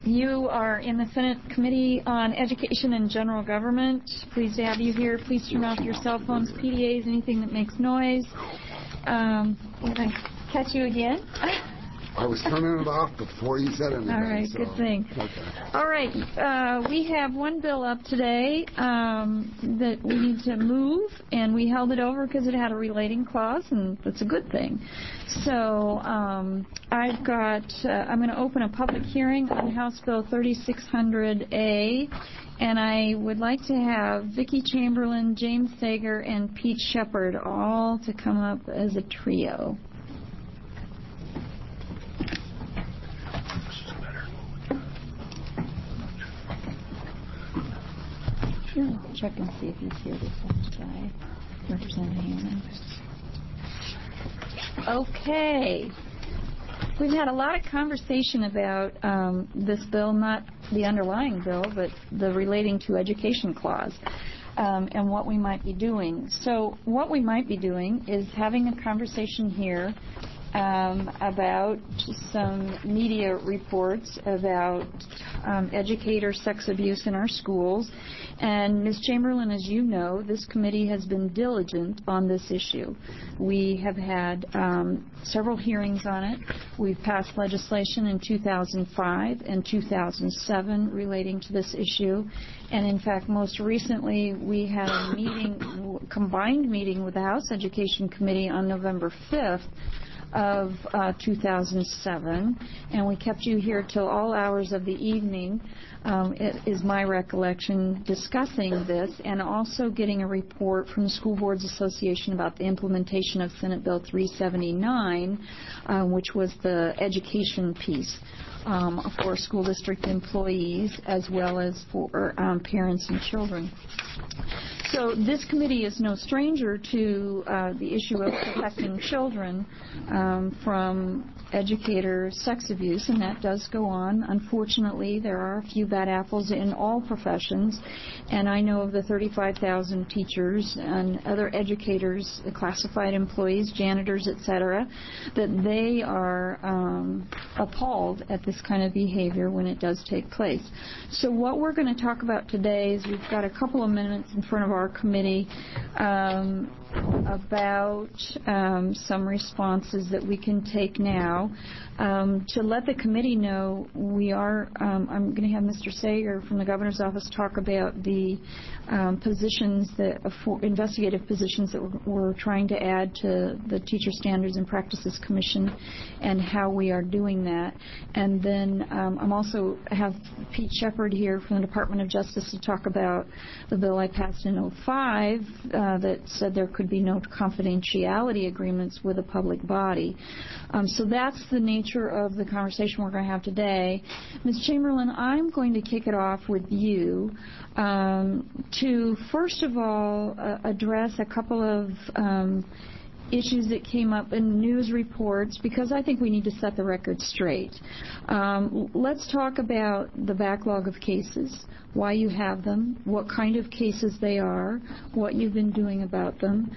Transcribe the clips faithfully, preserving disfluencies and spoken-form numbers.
You are in the Senate Committee on Education and General Government. Pleased to have you here. Please turn off your cell phones, P D As, anything that makes noise. Um, did I catch you again? I was turning it off before you said anything. All right, so. good thing. Okay. All right, uh, we have one bill up today um, that we need to move, and we held it over because it had a relating clause, and that's a good thing. So um, I've got, uh, I'm going to open a public hearing on House Bill thirty-six hundred A, and I would like to have Vicki Chamberlain, James Sager, and Pete Shepard all to come up as a trio. Sure. Check and see if he's here this guy. Representative Hammond. Okay. We've had a lot of conversation about um, this bill, not the underlying bill, but the relating to education clause, um, and what we might be doing. So what we might be doing is having a conversation here Um, about some media reports about um, educator sex abuse in our schools. And Miz Chamberlain, as you know, this committee has been diligent on this issue. We have had um, several hearings on it. We've passed legislation in two thousand five and two thousand seven relating to this issue. And in fact, most recently, we had a meeting, combined meeting with the House Education Committee on November fifth of uh, two thousand seven, and we kept you here till all hours of the evening, um, it is my recollection, discussing this and also getting a report from the School Boards Association about the implementation of Senate Bill three seventy-nine, uh, which was the education piece um, for school district employees as well as for um, parents and children. So this committee is no stranger to uh, the issue of protecting children um, from educator sex abuse, and that does go on. Unfortunately, there are a few bad apples in all professions, and I know of the thirty-five thousand teachers and other educators, classified employees, janitors, et cetera, that they are um, appalled at this kind of behavior when it does take place. So what we're going to talk about today is we've got a couple of minutes in front of our committee um, about um, some responses that we can take now. Um, to let the committee know, we are, um, I'm going to have Mister Sager from the Governor's Office talk about the um, positions, that uh, investigative positions that we're, we're trying to add to the Teacher Standards and Practices Commission and how we are doing that. And then um, I'm also have Pete Shepard here from the Department of Justice to talk about the bill I passed in oh five uh, that said there could be no confidentiality agreements with a public body. Um, so that's the nature of the conversation we're going to have today. Miz Chamberlain, I'm going to kick it off with you um, to, first of all, uh, address a couple of um, issues that came up in news reports, because I think we need to set the record straight. Um, let's talk about the backlog of cases, why you have them, what kind of cases they are, what you've been doing about them.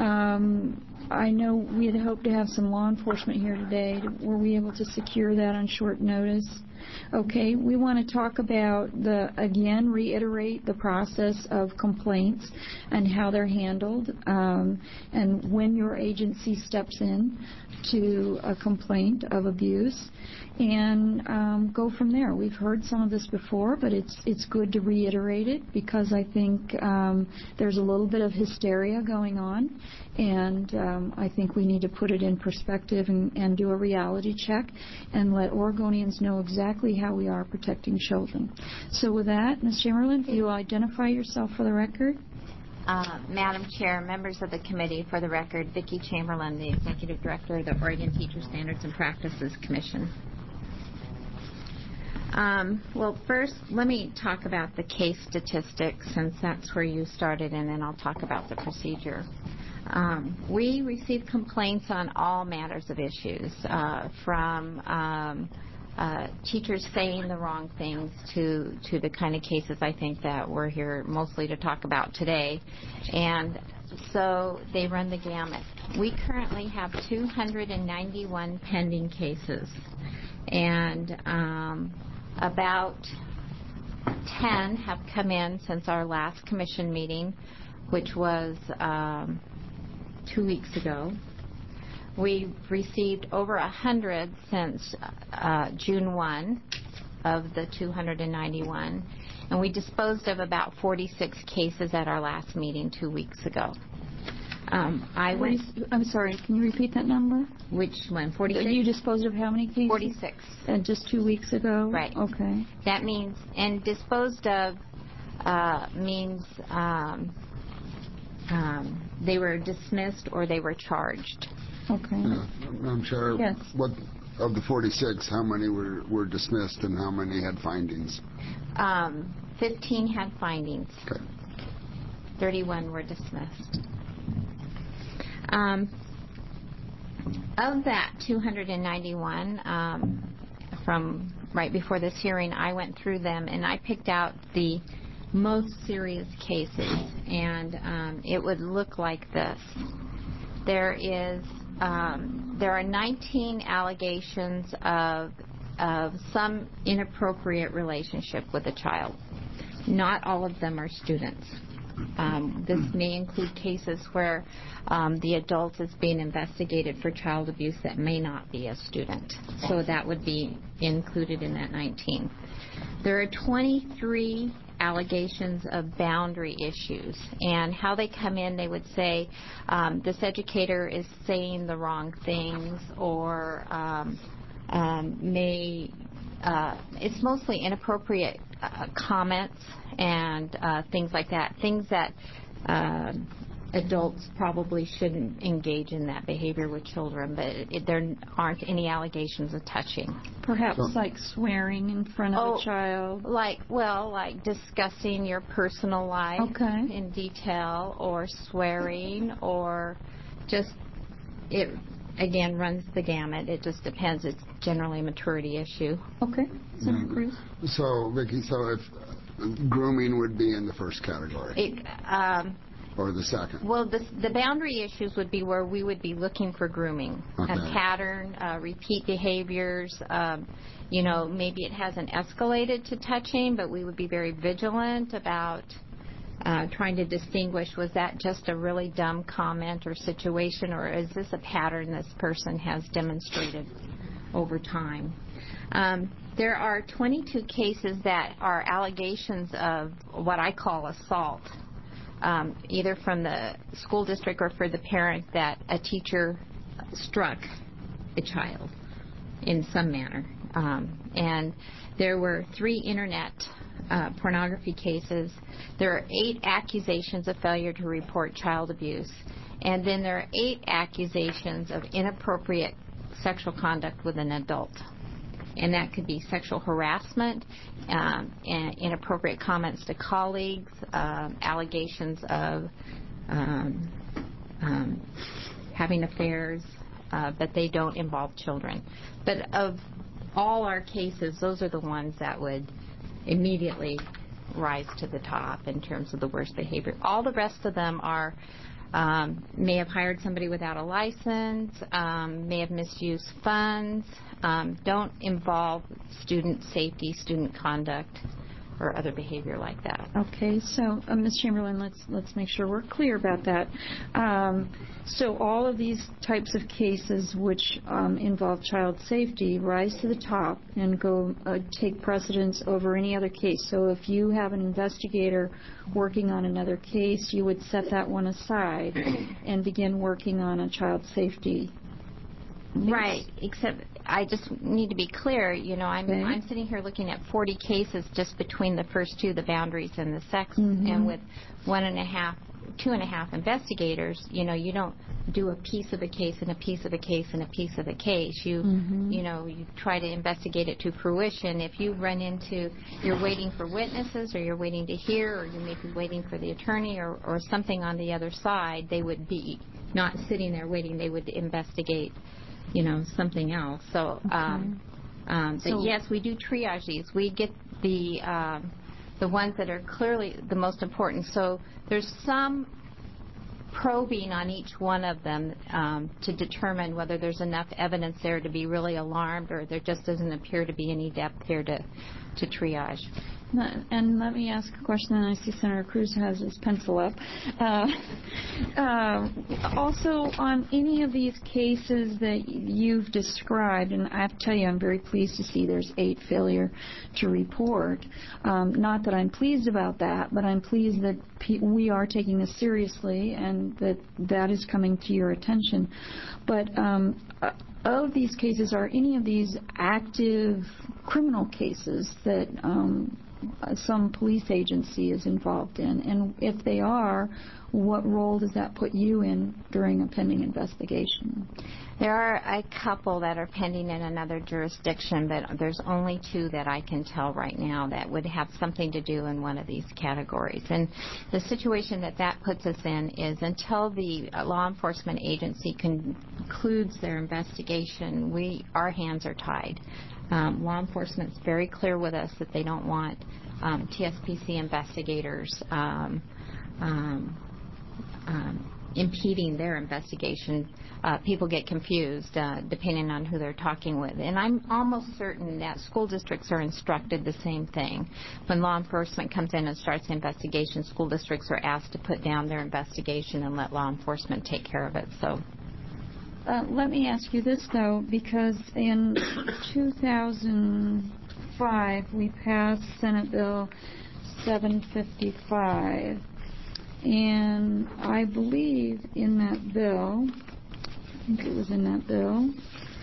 Um, I know we had hoped to have some law enforcement here today. Were we able to secure that on short notice? Okay, we want to talk about the, again, reiterate the process of complaints and how they're handled, um, and when your agency steps in to a complaint of abuse, and um, go from there. We've heard some of this before, but it's it's good to reiterate it, because I think um, there's a little bit of hysteria going on, and um, I think we need to put it in perspective and, and do a reality check and let Oregonians know exactly how we are protecting children. So with that, Miz Chamberlain, will you identify yourself for the record? Uh, Madam Chair, members of the committee, for the record, Vicki Chamberlain, the Executive Director of the Oregon Teacher Standards and Practices Commission. Um, well, first, let me talk about the case statistics, since that's where you started, and then I'll talk about the procedure. Um, we receive complaints on all matters of issues, uh, from um, uh, teachers saying the wrong things to, to the kind of cases I think that we're here mostly to talk about today. And so they run the gamut. We currently have two hundred ninety-one pending cases. And um, About ten have come in since our last commission meeting, which was um, two weeks ago. We've received over one hundred since uh, June first of the two hundred ninety-one, and we disposed of about forty-six cases at our last meeting two weeks ago. Um, I went. I'm sorry, can you repeat that number? Which one? forty-six? You disposed of how many cases? forty-six. And just two weeks ago? Right. Okay. That means, and disposed of uh, means um, um, they were dismissed or they were charged. Okay. Yeah, I'm sure. Yes. What of the forty-six, how many were, were dismissed and how many had findings? Um, fifteen had findings. Okay. thirty-one were dismissed. Um, of that two hundred ninety-one, um, from right before this hearing, I went through them and I picked out the most serious cases, and um, it would look like this. There is, um, there are nineteen allegations of of some inappropriate relationship with a child. Not all of them are students. Um, this may include cases where um, the adult is being investigated for child abuse that may not be a student. So that would be included in that nineteen. There are twenty-three allegations of boundary issues, and how they come in, they would say um, this educator is saying the wrong things, or um, um, may uh, it's mostly inappropriate uh, comments and uh, things like that, things that uh, adults probably shouldn't engage in that behavior with children, but it, there aren't any allegations of touching. Perhaps like swearing in front of Oh, a child. Like, well, like discussing your personal life Okay. in detail, or swearing, or just, it again runs the gamut. It just depends. It's generally a maturity issue. Okay. Senator Yeah. Cruz? So, Vicki, so if uh, grooming would be in the first category, It, um, or the second? Well, the, the boundary issues would be where we would be looking for grooming, Okay. a pattern, uh, repeat behaviors. Um, you know, maybe it hasn't escalated to touching, but we would be very vigilant about uh, trying to distinguish, was that just a really dumb comment or situation, or is this a pattern this person has demonstrated over time? Um, there are twenty-two cases that are allegations of what I call assault. Um, either from the school district or for the parent, that a teacher struck a child in some manner. Um, and there were three internet uh, pornography cases. There are eight accusations of failure to report child abuse. And then there are eight accusations of inappropriate sexual conduct with an adult. And that could be sexual harassment, um, and inappropriate comments to colleagues, um, allegations of um, um, having affairs, uh, but they don't involve children. But of all our cases, those are the ones that would immediately rise to the top in terms of the worst behavior. All the rest of them are Um, may have hired somebody without a license, um, may have misused funds, um, don't involve student safety, student conduct, or other behavior like that. Okay, so uh, Miz Chamberlain, let's let's make sure we're clear about that. Um, so all of these types of cases which um, involve child safety rise to the top and go uh, take precedence over any other case. So if you have an investigator working on another case, you would set that one aside and begin working on a child safety. Right, except I just need to be clear, you know, I'm Okay. I'm sitting here looking at forty cases just between the first two, the boundaries and the sex, Mm-hmm. and with one and a half, two and a half investigators, you know, you don't do a piece of a case and a piece of a case and a piece of a case. You, Mm-hmm. you know, you try to investigate it to fruition. If you run into, you're waiting for witnesses, or you're waiting to hear, or you may be waiting for the attorney, or, or something on the other side, they would be not sitting there waiting. They would investigate, you know, something else. So, um, um, but So- yes, we do triage these. We get the um, the ones that are clearly the most important. So there's some probing on each one of them um, to determine whether there's enough evidence there to be really alarmed, or there just doesn't appear to be any depth here to, to triage. And let me ask a question, and I see Senator Cruz has his pencil up. Uh, uh, also, on any of these cases that you've described, and I have to tell you, I'm very pleased to see there's eight failure to report. Um, not that I'm pleased about that, but I'm pleased that pe- we are taking this seriously and that that is coming to your attention. But um, uh, of these cases, are any of these active criminal cases that um, some police agency is involved in? And if they are, what role does that put you in during a pending investigation? There are a couple that are pending in another jurisdiction, but there's only two that I can tell right now that would have something to do in one of these categories. And the situation that that puts us in is until the law enforcement agency concludes their investigation, we our hands are tied. Um, law enforcement's very clear with us that they don't want um, T S P C investigators um, um, um, impeding their investigation. Uh, people get confused uh, depending on who they're talking with. And I'm almost certain that school districts are instructed the same thing. When law enforcement comes in and starts the investigation, school districts are asked to put down their investigation and let law enforcement take care of it. So. Uh, let me ask you this, though, because in two thousand five we passed Senate Bill seven fifty-five, and I believe in that bill, I think it was in that bill,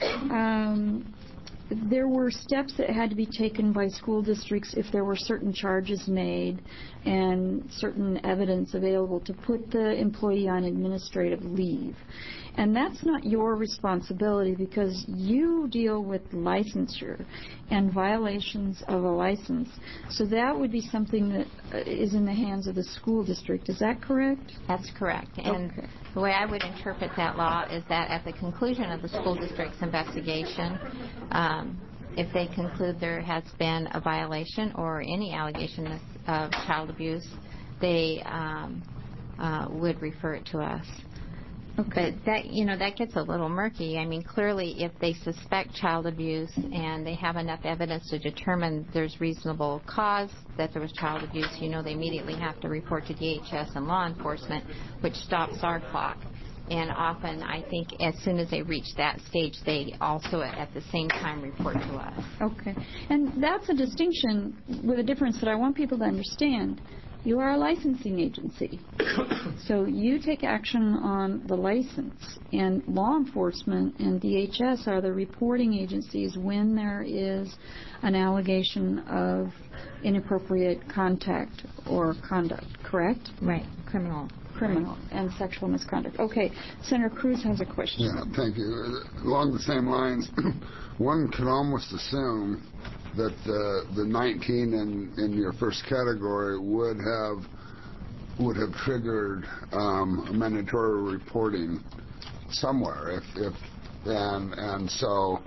um, there were steps that had to be taken by school districts if there were certain charges made and certain evidence available to put the employee on administrative leave. And that's not your responsibility because you deal with licensure and violations of a license. So that would be something that is in the hands of the school district. Is that correct? That's correct. And okay. The way I would interpret that law is that at the conclusion of the school district's investigation, um, if they conclude there has been a violation or any allegation of, of child abuse, they um, uh, would refer it to us. Okay. But that, you know, that gets a little murky. I mean, clearly, if they suspect child abuse and they have enough evidence to determine there's reasonable cause that there was child abuse, you know, they immediately have to report to D H S and law enforcement, which stops our clock. And often, I think, as soon as they reach that stage, they also, at the same time, report to us. Okay. And that's a distinction with a difference that I want people to understand. You are a licensing agency. So you take action on the license. And law enforcement and D H S are the reporting agencies when there is an allegation of inappropriate contact or conduct, correct? Right. Criminal. Criminal and sexual misconduct. Okay. Senator Cruz has a question. Yeah, thank you. Along the same lines, one could almost assume that uh, the nineteen in, in your first category would have would have triggered um, mandatory reporting somewhere, if, if and and so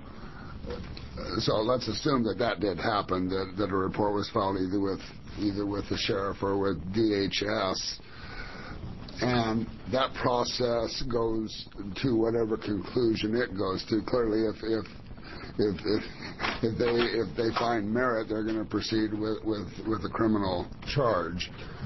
so let's assume that that did happen, that, that a report was filed either with either with the sheriff or with D H S, and that process goes to whatever conclusion it goes to. Clearly, if if If, if if they if they find merit, they're going to proceed with, with, with a criminal charge.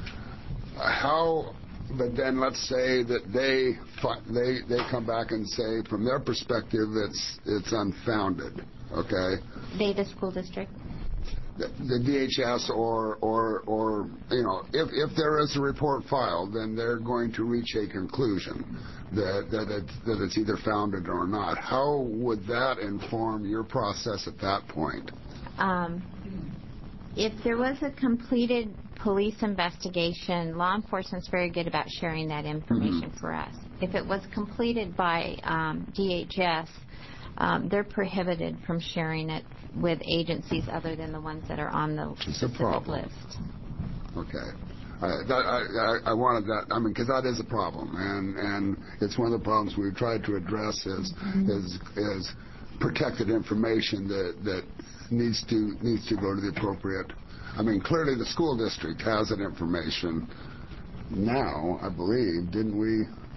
How? But then let's say that they they they come back and say, from their perspective, it's it's unfounded. Okay. They, the school district. The, the D H S or or or you know, if if there is a report filed, then they're going to reach a conclusion that that it's, that it's either founded or not. How would that inform your process at that point? Um, if there was a completed police investigation, law enforcement's very good about sharing that information mm-hmm. for us. If it was completed by um, D H S, um, they're prohibited from sharing it with agencies other than the ones that are on the it's specific a problem. list. Okay. I, that, I, I wanted that. I mean, because that is a problem, and and it's one of the problems we've tried to address is mm-hmm. is is protected information that that needs to needs to go to the appropriate. I mean, clearly the school district has that information now. I believe, didn't we?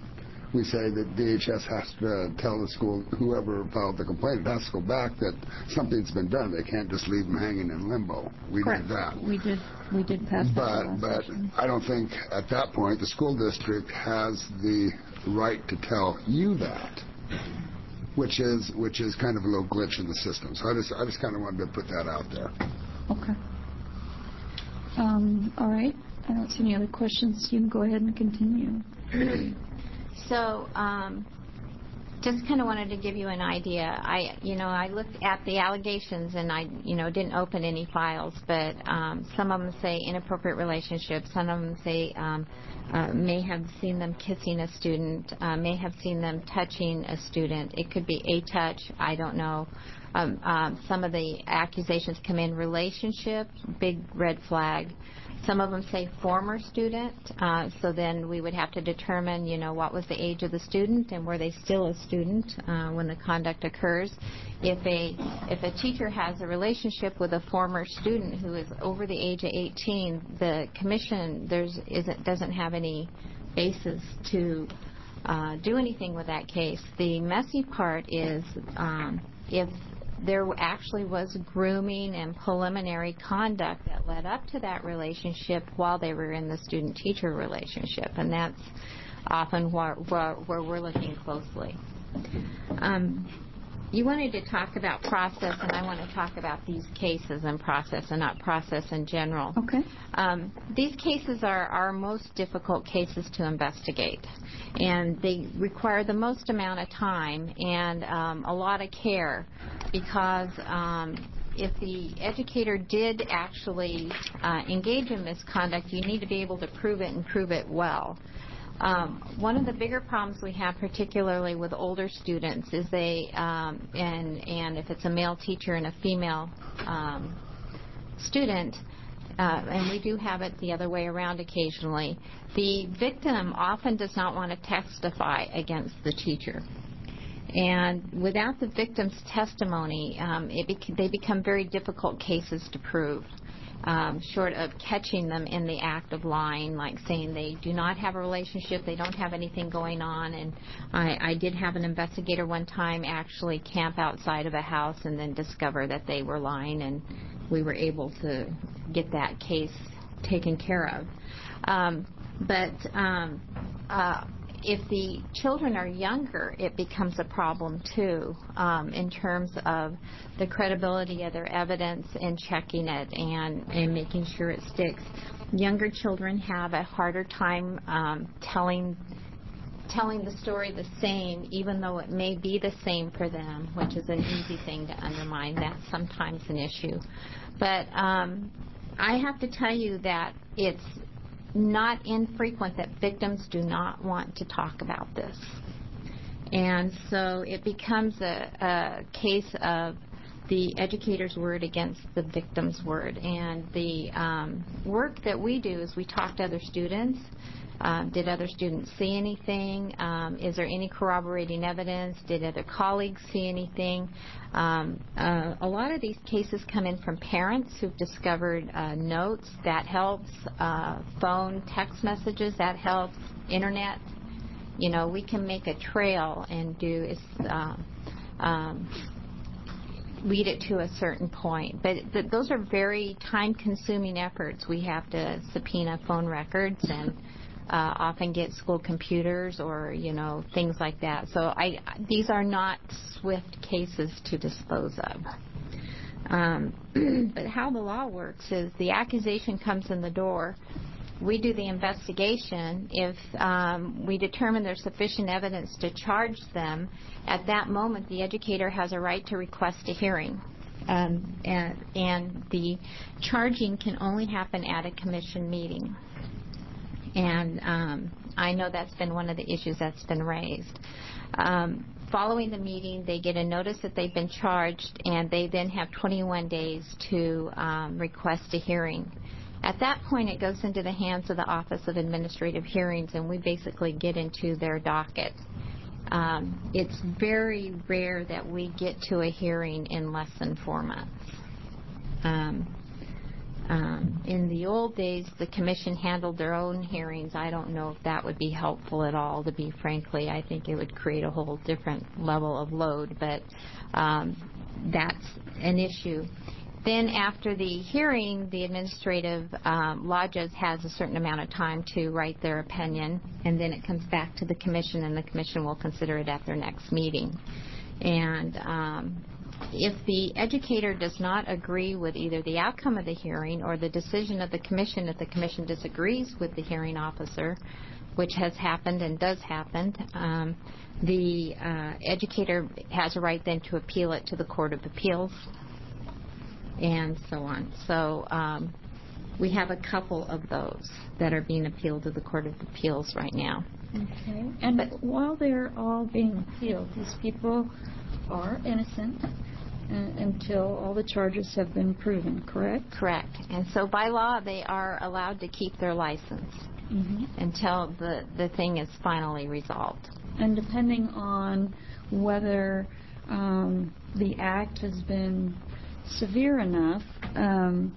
we say that D H S has to tell the school, whoever filed the complaint, it has to go back that something's been done. They can't just leave them hanging in limbo. We Correct. did that. We did. We did pass that But last but session. I don't think at that point the school district has the right to tell you that, which is which is kind of a little glitch in the system. So I just I just kind of wanted to put that out there. Okay. Um, all right. I don't see any other questions. You can go ahead and continue. So, um, just kind of wanted to give you an idea. I, you know, I looked at the allegations and I, you know, didn't open any files, but um, some of them say inappropriate relationships. Some of them say um, uh, may have seen them kissing a student, uh, may have seen them touching a student. It could be a touch. I don't know. Um, um, some of the accusations come in relationship, big red flag. Some of them say former student, uh, so then we would have to determine, you know, what was the age of the student and were they still a student uh, when the conduct occurs. If a if a teacher has a relationship with a former student who is over the age of eighteen, the commission there's isn't doesn't have any basis to uh, do anything with that case. The messy part is um, if there actually was grooming and preliminary conduct that led up to that relationship while they were in the student-teacher relationship, and that's often where, where, where we're looking closely. Um, you wanted to talk about process, and I want to talk about these cases and process and not process in general. Okay. Um, these cases are our most difficult cases to investigate, and they require the most amount of time and um, a lot of care because um, if the educator did actually uh, engage in misconduct, you need to be able to prove it and prove it well. Um, one of the bigger problems we have, particularly with older students, is they, um, and, and if it's a male teacher and a female um, student, uh, and we do have it the other way around occasionally, the victim often does not want to testify against the teacher. And without the victim's testimony, um, it bec- they become very difficult cases to prove. Um, short of catching them in the act of lying, like saying they do not have a relationship, they don't have anything going on. And I, I did have an investigator one time actually camp outside of a house and then discover that they were lying, and we were able to get that case taken care of. Um, but um, uh, if the children are younger, it becomes a problem too um, in terms of the credibility of their evidence and checking it and, and making sure it sticks. Younger children have a harder time um, telling telling the story the same, even though it may be the same for them, which is an easy thing to undermine. That's sometimes an issue. But um, I have to tell you that it's not infrequent that victims do not want to talk about this. And so it becomes a, a case of the educator's word against the victim's word. And the um, work that we do is we talk to other students. Um, did other students see anything? Um, is there any corroborating evidence? Did other colleagues see anything? Um, uh, a lot of these cases come in from parents who've discovered uh, notes. That helps. Uh, phone, text messages, that helps. Internet. You know, we can make a trail and do uh, um, lead it to a certain point. But th- those are very time-consuming efforts. We have to subpoena phone records and Uh, often get school computers or, you know, things like that. So I, these are not swift cases to dispose of. Um, but how the law works is the accusation comes in the door. We do the investigation. If um, we determine there's sufficient evidence to charge them, at that moment the educator has a right to request a hearing. Um, and, and the charging can only happen at a commission meeting. And um, I know that's been one of the issues that's been raised. Um, following the meeting, they get a notice that they've been charged, and they then have twenty-one days to um, request a hearing. At that point, it goes into the hands of the Office of Administrative Hearings, and we basically get into their docket. Um, it's very rare that we get to a hearing in less than four months. Um, Um, in the old days, the commission handled their own hearings. I don't know if that would be helpful at all, to be frankly. I think it would create a whole different level of load, but um, that's an issue. Then after the hearing, the administrative um, law judge has a certain amount of time to write their opinion, and then it comes back to the commission, and the commission will consider it at their next meeting. And um, if the educator does not agree with either the outcome of the hearing or the decision of the commission, if the commission disagrees with the hearing officer, which has happened and does happen, um, the uh, educator has a right then to appeal it to the Court of Appeals, and so on. So um, we have a couple of those that are being appealed to the Court of Appeals right now. Okay. And but while they're all being appealed, these people are innocent uh, until all the charges have been proven, correct? Correct. And so by law, they are allowed to keep their license mm-hmm. until the, the thing is finally resolved. And depending on whether um, the act has been severe enough, um,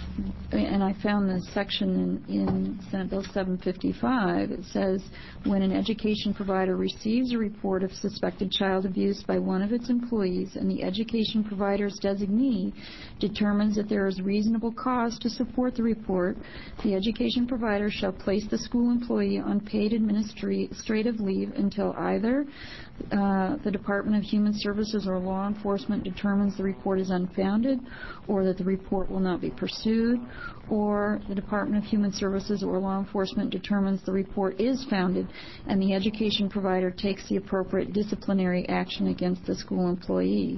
and I found this section in, in Senate Bill seven fifty-five. It says, when an education provider receives a report of suspected child abuse by one of its employees and the education provider's designee determines that there is reasonable cause to support the report, the education provider shall place the school employee on paid administrative leave until either uh, the Department of Human Services or law enforcement determines the report is unfounded, or that the report will not be pursued, or the Department of Human Services or law enforcement determines the report is founded and the education provider takes the appropriate disciplinary action against the school employee.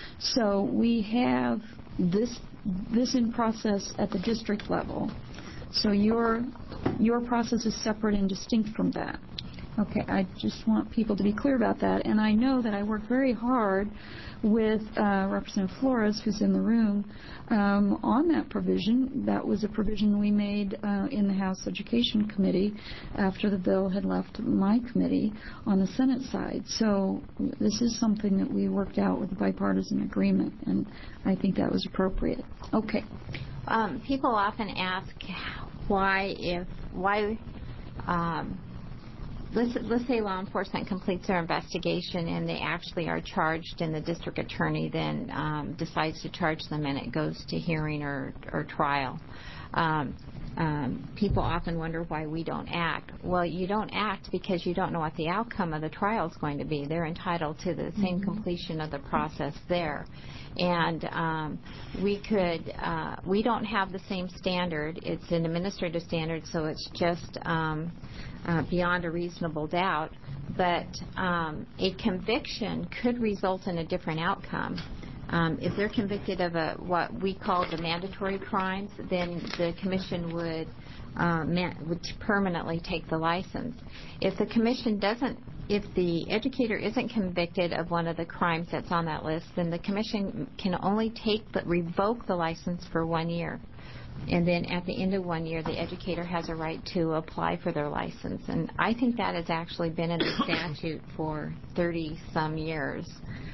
So we have this this in process at the district level. So your your process is separate and distinct from that. Okay, I just want people to be clear about that. And I know that I work very hard with uh, Representative Flores, who's in the room, um, on that provision. That was a provision we made uh, in the House Education Committee after the bill had left my committee on the Senate side. So this is something that we worked out with a bipartisan agreement, and I think that was appropriate. Okay. Um, people often ask why, if why. Um, Let's, let's say law enforcement completes their investigation and they actually are charged, and the district attorney then um, decides to charge them, and it goes to hearing or, or trial. Um, um, people often wonder why we don't act. Well, you don't act because you don't know what the outcome of the trial is going to be. They're entitled to the same mm-hmm. completion of the process there. And um, we could, uh, we don't have the same standard. It's an administrative standard, so it's just um, uh, beyond a reasonable doubt. But um, a conviction could result in a different outcome. Um, if they're convicted of a, what we call the mandatory crimes, then the commission would, uh, man, would permanently take the license. If the commission doesn't, if the educator isn't convicted of one of the crimes that's on that list, then the commission can only take the, revoke the license for one year. And then at the end of one year, the educator has a right to apply for their license. And I think that has actually been in the statute for thirty-some years.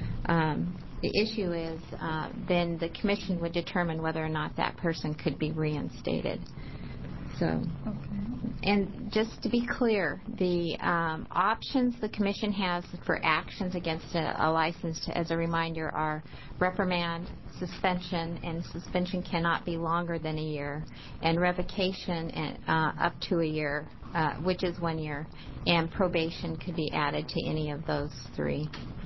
Um, the issue is uh, then the commission would determine whether or not that person could be reinstated. So, okay. And just to be clear, the um, options the commission has for actions against a, a license, to, as a reminder, are reprimand, suspension, and suspension cannot be longer than a year, and revocation and, uh, up to a year, uh, which is one year, and probation could be added to any of those three.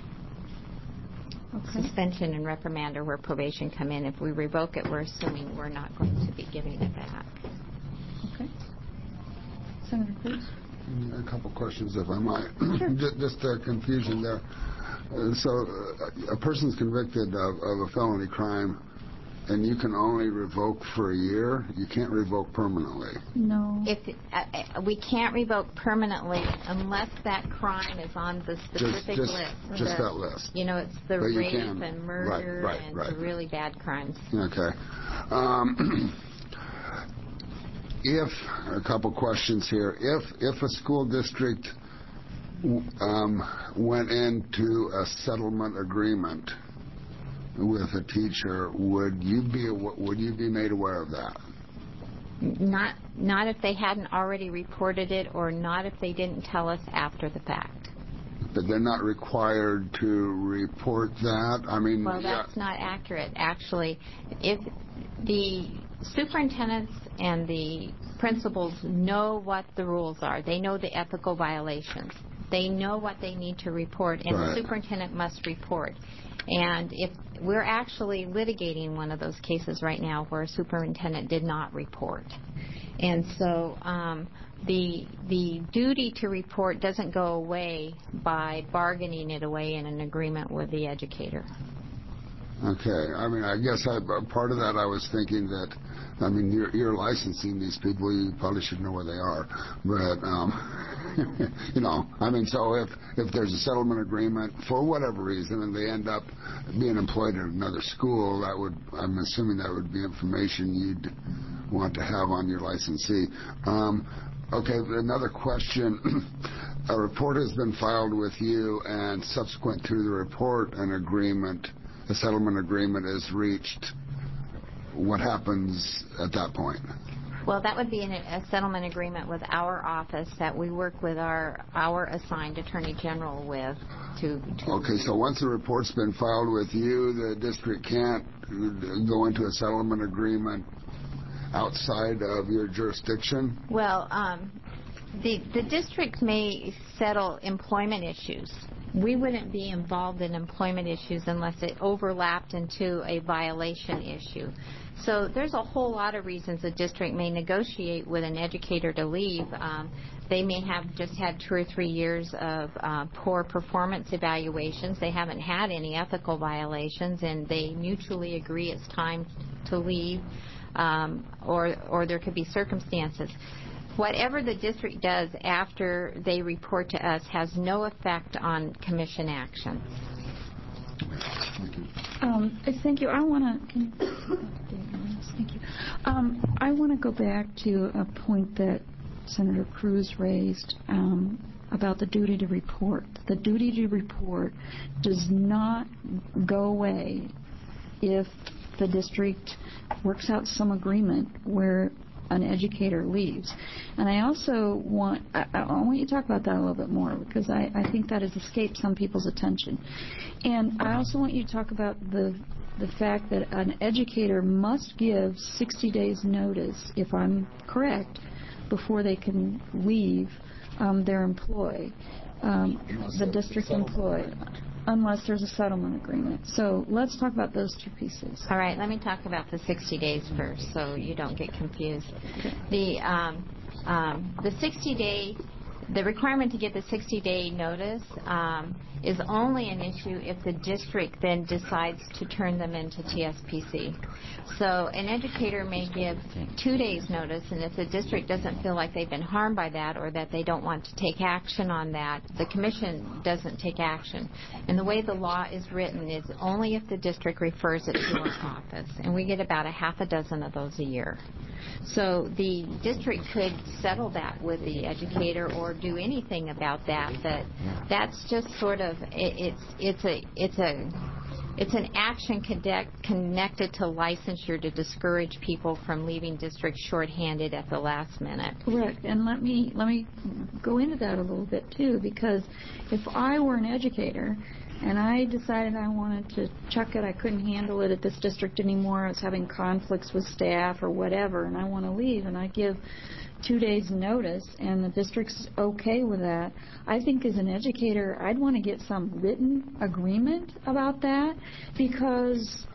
Okay. Suspension and reprimand are where probation come in. If we revoke it, we're assuming we're not going to be giving it back. Okay. Senator Cruz? A couple questions, if I might. Sure. just just uh, confusion there. Uh, so uh, a person's convicted of, of a felony crime, and you can only revoke for a year? You can't revoke permanently? No. If uh, we can't revoke permanently unless that crime is on the specific just, just, list. Just the, that list. You know, it's the but rape and murder right, right, and right. the really bad crimes. Okay. Um, if, a couple questions here, if if a school district um, went into a settlement agreement with a teacher, would you be would you be made aware of that? Not, not if they hadn't already reported it, or not if they didn't tell us after the fact. But they're not required to report that? I mean, Well, yeah. that's not accurate, actually. If the superintendents and the principals know what the rules are, they know the ethical violations, they know what they need to report, and Right. the superintendent must report. And if we're actually litigating one of those cases right now where a superintendent did not report. And so um, the the duty to report doesn't go away by bargaining it away in an agreement with the educator. Okay. I mean, I guess I, part of that I was thinking that, I mean, you're, you're licensing these people. You probably should know where they are. But, um, you know, I mean, so if, if there's a settlement agreement for whatever reason and they end up being employed at another school, that would, I'm assuming that would be information you'd want to have on your licensee. Um, okay, another question. A report has been filed with you, and subsequent to the report, an agreement, a settlement agreement is reached. What happens at that point? Well, that would be an, a settlement agreement with our office that we work with our our assigned attorney general with to. to Okay, so once the report's been filed with you, the district can't go into a settlement agreement outside of your jurisdiction? Well, um, the the district may settle employment issues. We wouldn't be involved in employment issues unless it overlapped into a violation issue. So there's a whole lot of reasons the district may negotiate with an educator to leave. Um, they may have just had two or three years of uh, poor performance evaluations. They haven't had any ethical violations, and they mutually agree it's time to leave, um, or or there could be circumstances. Whatever the district does after they report to us has no effect on commission action. Thank you. Um, thank you. I want to. Thank you. Um, I want to go back to a point that Senator Cruz raised um, about the duty to report. The duty to report does not go away if the district works out some agreement where an educator leaves. And I also want I, I want you to talk about that a little bit more, because I, I think that has escaped some people's attention. And I also want you to talk about the the fact that an educator must give sixty days notice, if I'm correct, before they can leave um, their employ, um, the district employee, unless there's a settlement agreement. So let's talk about those two pieces. All right, let me talk about the sixty days first so you don't get confused. The um, um, the sixty day, the requirement to get the sixty day notice um, is only an issue if the district then decides to turn them into T S P C. So an educator may give two days notice, and if the district doesn't feel like they've been harmed by that or that they don't want to take action on that, the commission doesn't take action. And the way the law is written is only if the district refers it to our office, and we get about a half a dozen of those a year. So the district could settle that with the educator or do anything about that. But that's just sort of it, it's it's a it's a it's an action connect, connected to licensure to discourage people from leaving districts shorthanded at the last minute. Correct. And let me let me go into that a little bit too, because if I were an educator and I decided I wanted to chuck it, I couldn't handle it at this district anymore, I was having conflicts with staff or whatever, and I want to leave, and I give two days notice, and the district's okay with that, I think as an educator, I'd want to get some written agreement about that, because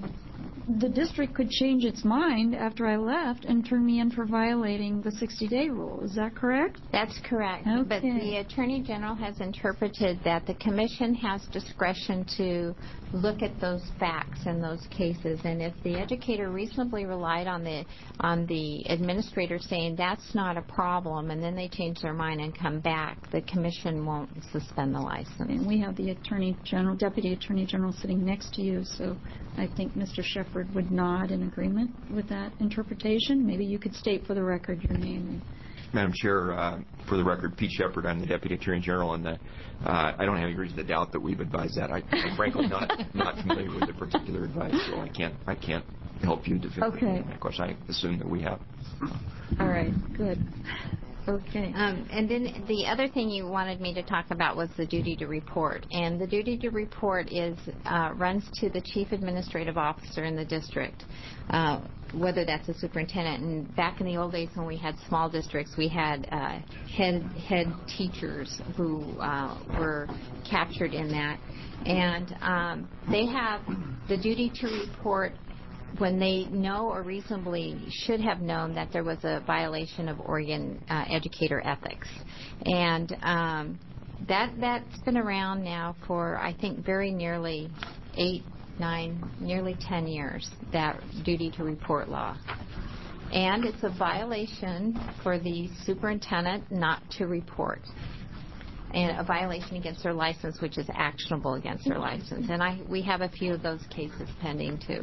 the district could change its mind after I left and turn me in for violating the sixty day rule. Is that correct? That's correct. Okay. But the Attorney General has interpreted that the Commission has discretion to look at those facts in those cases. And if the educator reasonably relied on the on the administrator saying that's not a problem, and then they change their mind and come back, the Commission won't suspend the license. And we have the Attorney General, Deputy Attorney General sitting next to you, so I think Mister Shepard would nod in agreement with that interpretation. Maybe you could state for the record your name. Madam Chair, uh, for the record, Pete Shepard, I'm the Deputy Attorney General, and the, uh, I don't have any reason to doubt that we've advised that. I, I'm frankly not not familiar with the particular advice, so I can't I can't help you definitively. Okay. Of course, I assume that we have. All right, good. Okay. Um, and then the other thing you wanted me to talk about was the duty to report. And the duty to report is uh, runs to the chief administrative officer in the district, uh, whether that's a superintendent. And back in the old days when we had small districts, we had uh, head head teachers who uh, were captured in that. And um, they have the duty to report when they know or reasonably should have known that there was a violation of Oregon uh, educator ethics. And um, that, that's been around now for, I think, very nearly eight, nine, nearly ten years, that duty to report law. And it's a violation for the superintendent not to report, and a violation against their license, which is actionable against their license. And I, we have a few of those cases pending, too.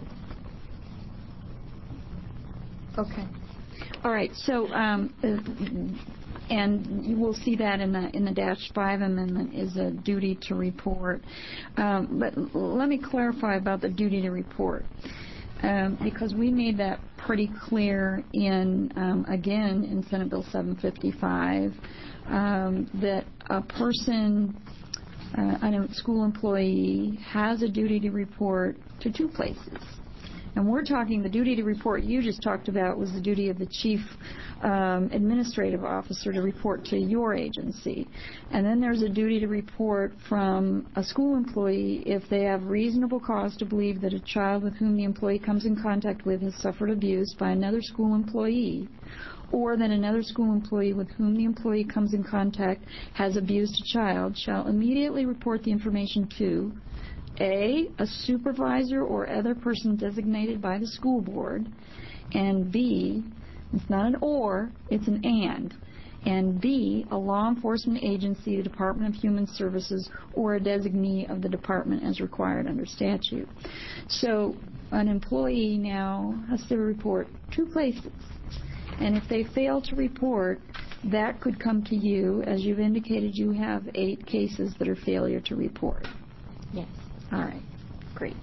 Okay. All right. So, um, uh, and you will see that in the in the dash five amendment is a duty to report. Um, but l- let me clarify about the duty to report, um, because we made that pretty clear in um, again in Senate Bill seven fifty-five um, that a person, uh, a school employee, has a duty to report to two places. And we're talking, the duty to report you just talked about was the duty of the chief um, administrative officer to report to your agency. And then there's a duty to report from a school employee if they have reasonable cause to believe that a child with whom the employee comes in contact with has suffered abuse by another school employee, or that another school employee with whom the employee comes in contact has abused a child, shall immediately report the information to A, a supervisor or other person designated by the school board, and B, it's not an or, it's an and, and B, a law enforcement agency, the Department of Human Services, or a designee of the department as required under statute. So an employee now has to report two places, and if they fail to report, that could come to you. As you've indicated, you have eight cases that are failure to report. Yes. All right, great.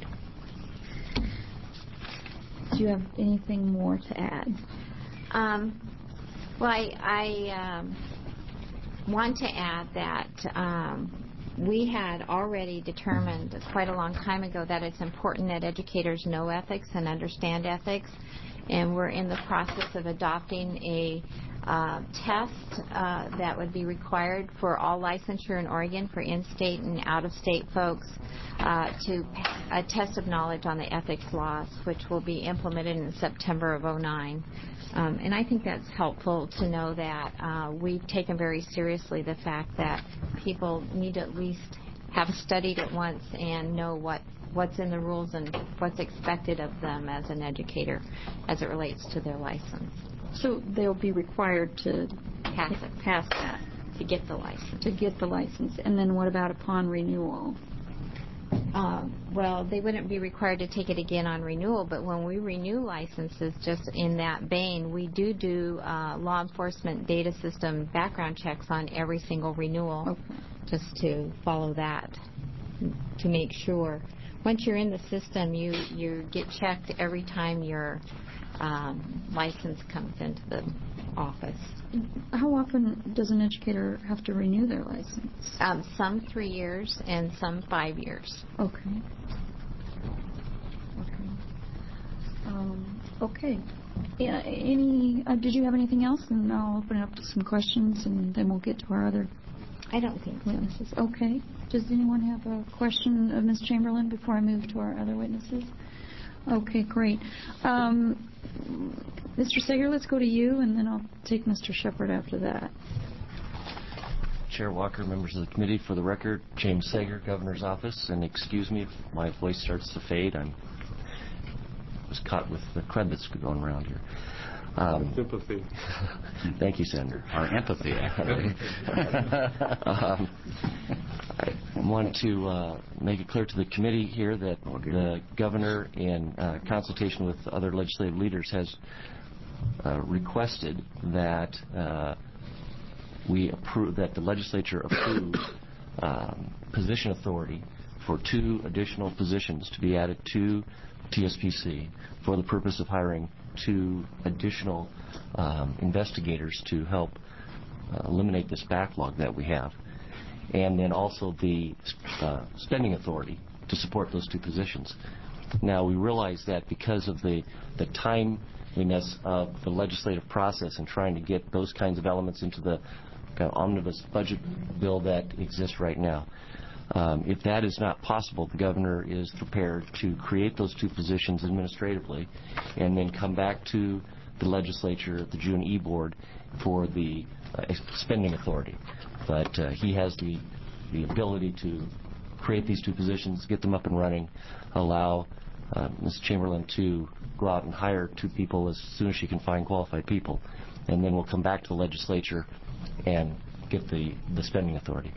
Do you have anything more to add? Um, well, I, I um, want to add that um, we had already determined quite a long time ago that it's important that educators know ethics and understand ethics, and we're in the process of adopting a uh, test uh, that would be required for all licensure in Oregon for in-state and out-of-state folks uh, to a test of knowledge on the ethics laws, which will be implemented in September of oh nine. Um, and I think that's helpful to know that uh, we've taken very seriously the fact that people need to at least have studied it once and know what what's in the rules and what's expected of them as an educator as it relates to their license. So they'll be required to Pass it. pass that To get the license. to get the license. And then what about upon renewal? Um, well, they wouldn't be required to take it again on renewal, but when we renew licenses, just in that vein, we do do uh, law enforcement data system background checks on every single renewal, Okay. just to follow that, to make sure. Once you're in the system, you, you get checked every time your um, license comes into the office. How often does an educator have to renew their license? Um, some three years and some five years. Okay. Okay. Um, okay. Yeah, any? Uh, did you have anything else? And I'll open it up to some questions, and then we'll get to our other I don't think so. witnesses. Okay. Does anyone have a question of Miz Chamberlain before I move to our other witnesses? Okay, great. Um, Mister Sager, let's go to you, and then I'll take Mister Shepard after that. Chair Walker, members of the committee, for the record, James Sager, Governor's Office, and excuse me if my voice starts to fade. I was caught with the crud that's going around here. Um, Sympathy. Thank you, Senator. Our empathy. um, I want to uh, make it clear to the committee here that the governor, in uh, consultation with other legislative leaders, has uh, requested that uh, we approve, that the legislature approve um, position authority for two additional positions to be added to T S P C for the purpose of hiring two additional um, investigators to help uh, eliminate this backlog that we have. And then also the uh, spending authority to support those two positions. Now, we realize that because of the, the timeliness of the legislative process and trying to get those kinds of elements into the kind of omnibus budget bill that exists right now, um, if that is not possible, the governor is prepared to create those two positions administratively and then come back to the legislature, the June E-Board, for the uh, spending authority. But uh, he has the, the ability to create these two positions, get them up and running, allow uh, Miz Chamberlain to go out and hire two people as soon as she can find qualified people, and then we'll come back to the legislature and get the, the spending authority.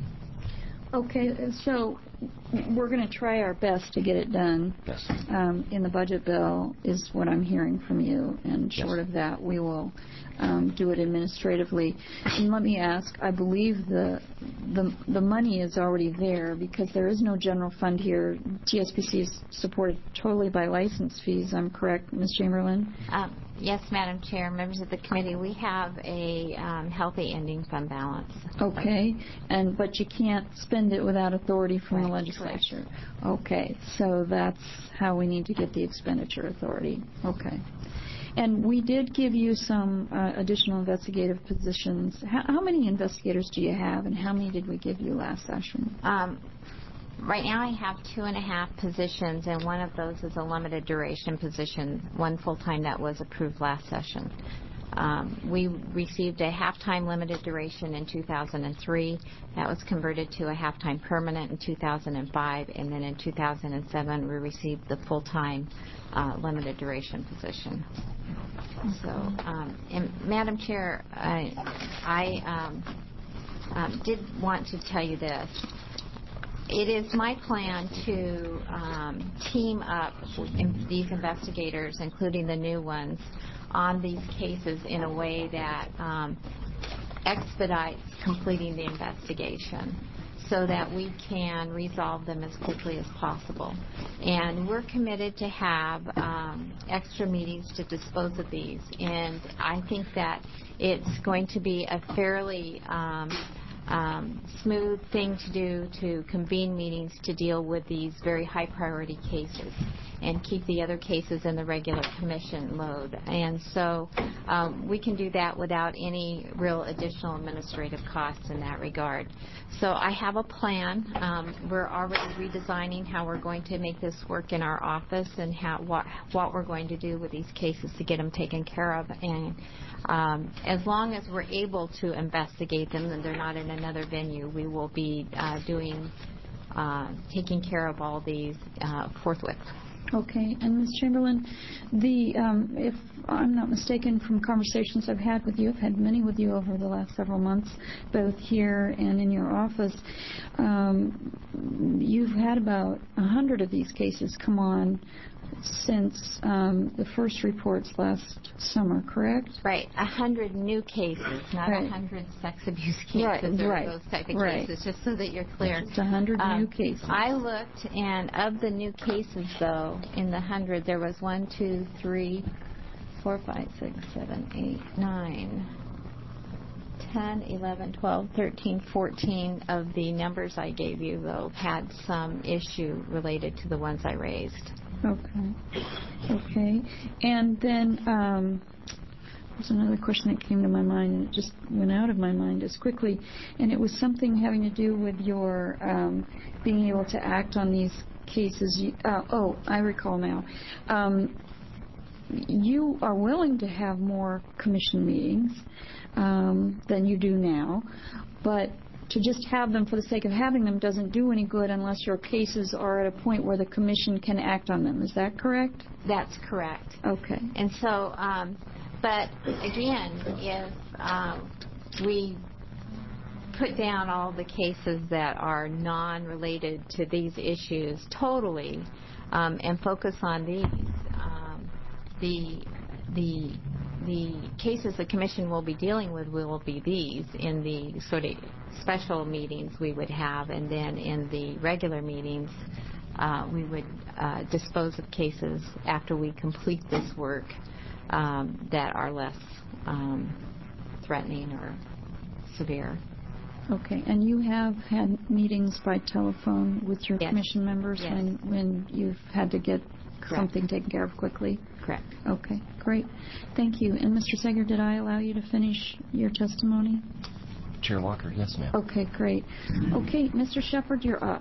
Okay, so we're going to try our best to get it done. Yes. Um, in the budget bill is what I'm hearing from you, and short Yes. of that, we will um, do it administratively. And let me ask, I believe the, the the money is already there because there is no general fund here. T S P C is supported totally by license fees. I'm correct, Miz Chamberlain? Um, yes, Madam Chair, members of the committee, we have a um, healthy ending fund balance. Okay, and but you can't spend it without authority from the Right, legislature. Okay, so that's how we need to get the expenditure authority. Okay. And we did give you some uh, additional investigative positions. How, how many investigators do you have, and how many did we give you last session? Um, right now I have two and a half positions, and one of those is a limited duration position, one full-time that was approved last session. Um, we received a half-time limited duration in two thousand three. That was converted to a half-time permanent in two thousand five, and then in two thousand seven we received the full-time uh, limited duration position. So, um, and Madam Chair, I, I um, um, did want to tell you this. It is my plan to um, team up in these investigators, including the new ones, on these cases in a way that um, expedites completing the investigation so that we can resolve them as quickly as possible. And we're committed to have um, extra meetings to dispose of these. And I think that it's going to be a fairly um, Um, smooth thing to do to convene meetings to deal with these very high priority cases and keep the other cases in the regular commission load. And so um, we can do that without any real additional administrative costs in that regard. So I have a plan. Um, we're already redesigning how we're going to make this work in our office and how what, what we're going to do with these cases to get them taken care of. And Um, as long as we're able to investigate them and they're not in another venue, we will be uh, doing, uh, taking care of all these uh, forthwith. Okay, and Miz Chamberlain, the um, if I'm not mistaken from conversations I've had with you, I've had many with you over the last several months, both here and in your office. Um, you've had about a hundred of these cases come on since um, the first reports last summer, correct? Right, a hundred new cases, not a Right. hundred sex abuse cases Right, or right, those type of right. cases, just so that you're clear. Just a hundred Um, new cases. I looked, and of the new cases, though, in the hundred, there was one, two, three, four, five, six, seven, eight, nine, ten, eleven, twelve, thirteen, fourteen of the numbers I gave you, though, had some issue related to the ones I raised. Okay. Okay. And then um, there's another question that came to my mind, and it just went out of my mind as quickly, and it was something having to do with your um, being able to act on these cases. You, uh, oh, I recall now. Um, you are willing to have more commission meetings um, than you do now, but to just have them for the sake of having them doesn't do any good unless your cases are at a point where the commission can act on them. Is that correct? That's correct. Okay. And so, um, but again, if um, we put down all the cases that are non-related to these issues totally um, and focus on these, um, the the the cases the commission will be dealing with will be these in the sort of special meetings we would have, and then in the regular meetings uh, we would uh, dispose of cases after we complete this work um, that are less um, threatening or severe. Okay, and you have had meetings by telephone with your Yes. commission members Yes. when, when you've had to get Correct. something taken care of quickly? Correct. Okay, great. Thank you. And Mister Sager, did I allow you to finish your testimony? Chair Walker, yes, ma'am. Okay, great. Okay, Mister Shepard, you're up.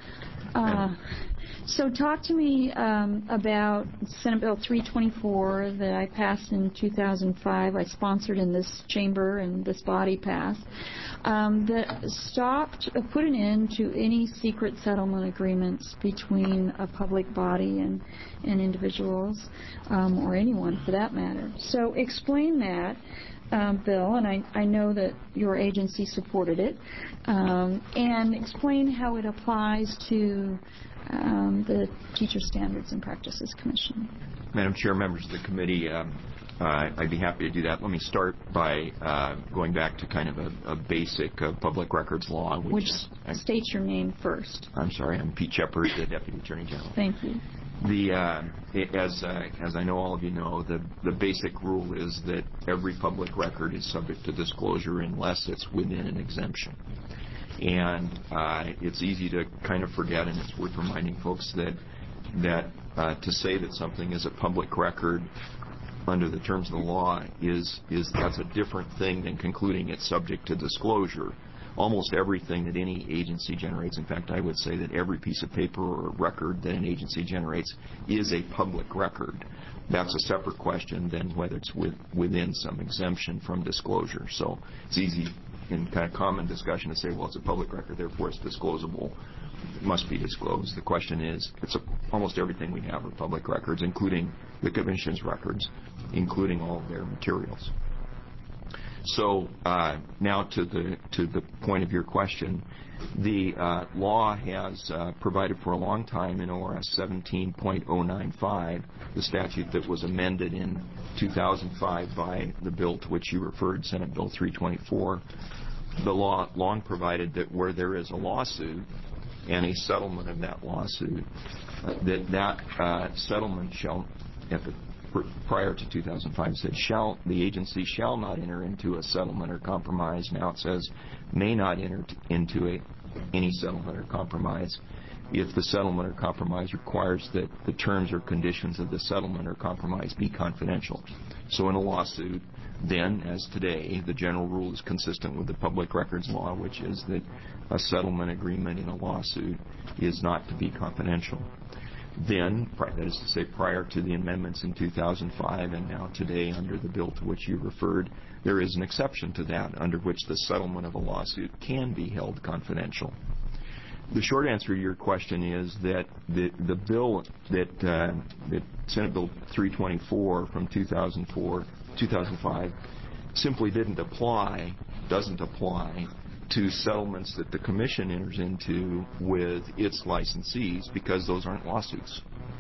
Uh, so talk to me um, about Senate Bill three twenty-four that I passed in two thousand five. I sponsored in this chamber and this body passed. Um, that stopped, uh, put an end to any secret settlement agreements between a public body and, and individuals, um, or anyone for that matter. So explain that. Um, bill, and I, I know that your agency supported it, um, and explain how it applies to um, the Teacher Standards and Practices Commission. Madam Chair, members of the committee, um, uh, I'd be happy to do that. Let me start by uh, going back to kind of a, a basic uh, public records law, which, Which is, I'm, states your name first. I'm sorry, I'm Pete Shepard, the Deputy Attorney General. Thank you. The uh, as uh, as I know all of you know, the the basic rule is that every public record is subject to disclosure unless it's within an exemption. And uh, it's easy to kind of forget, and it's worth reminding folks that that uh, to say that something is a public record under the terms of the law is is that's a different thing than concluding it's subject to disclosure. Almost everything that any agency generates, in fact, I would say that every piece of paper or record that an agency generates is a public record. That's a separate question than whether it's with, within some exemption from disclosure. So it's easy in kind of common discussion to say, well, it's a public record, therefore it's disclosable. It must be disclosed. The question is, it's a, almost everything we have are public records, including the Commission's records, including all of their materials. So uh, now to the to the point of your question, the uh, law has uh, provided for a long time in O R S seventeen point oh nine five, the statute that was amended in two thousand five by the bill to which you referred, Senate Bill three twenty-four. The law long provided that where there is a lawsuit and a settlement of that lawsuit, uh, that that uh, settlement shall, at the prior to two thousand five, said shall the agency shall not enter into a settlement or compromise. Now it says may not enter t- into a, any settlement or compromise if the settlement or compromise requires that the terms or conditions of the settlement or compromise be confidential. So in a lawsuit, then, as today, the general rule is consistent with the public records law, which is that a settlement agreement in a lawsuit is not to be confidential. Then, that is to say, prior to the amendments in two thousand five and now today under the bill to which you referred, there is an exception to that under which the settlement of a lawsuit can be held confidential. The short answer to your question is that the, the bill that, uh, that Senate Bill three twenty-four from two thousand four, two thousand five simply didn't apply, doesn't apply to settlements that the Commission enters into with its licensees, because those aren't lawsuits.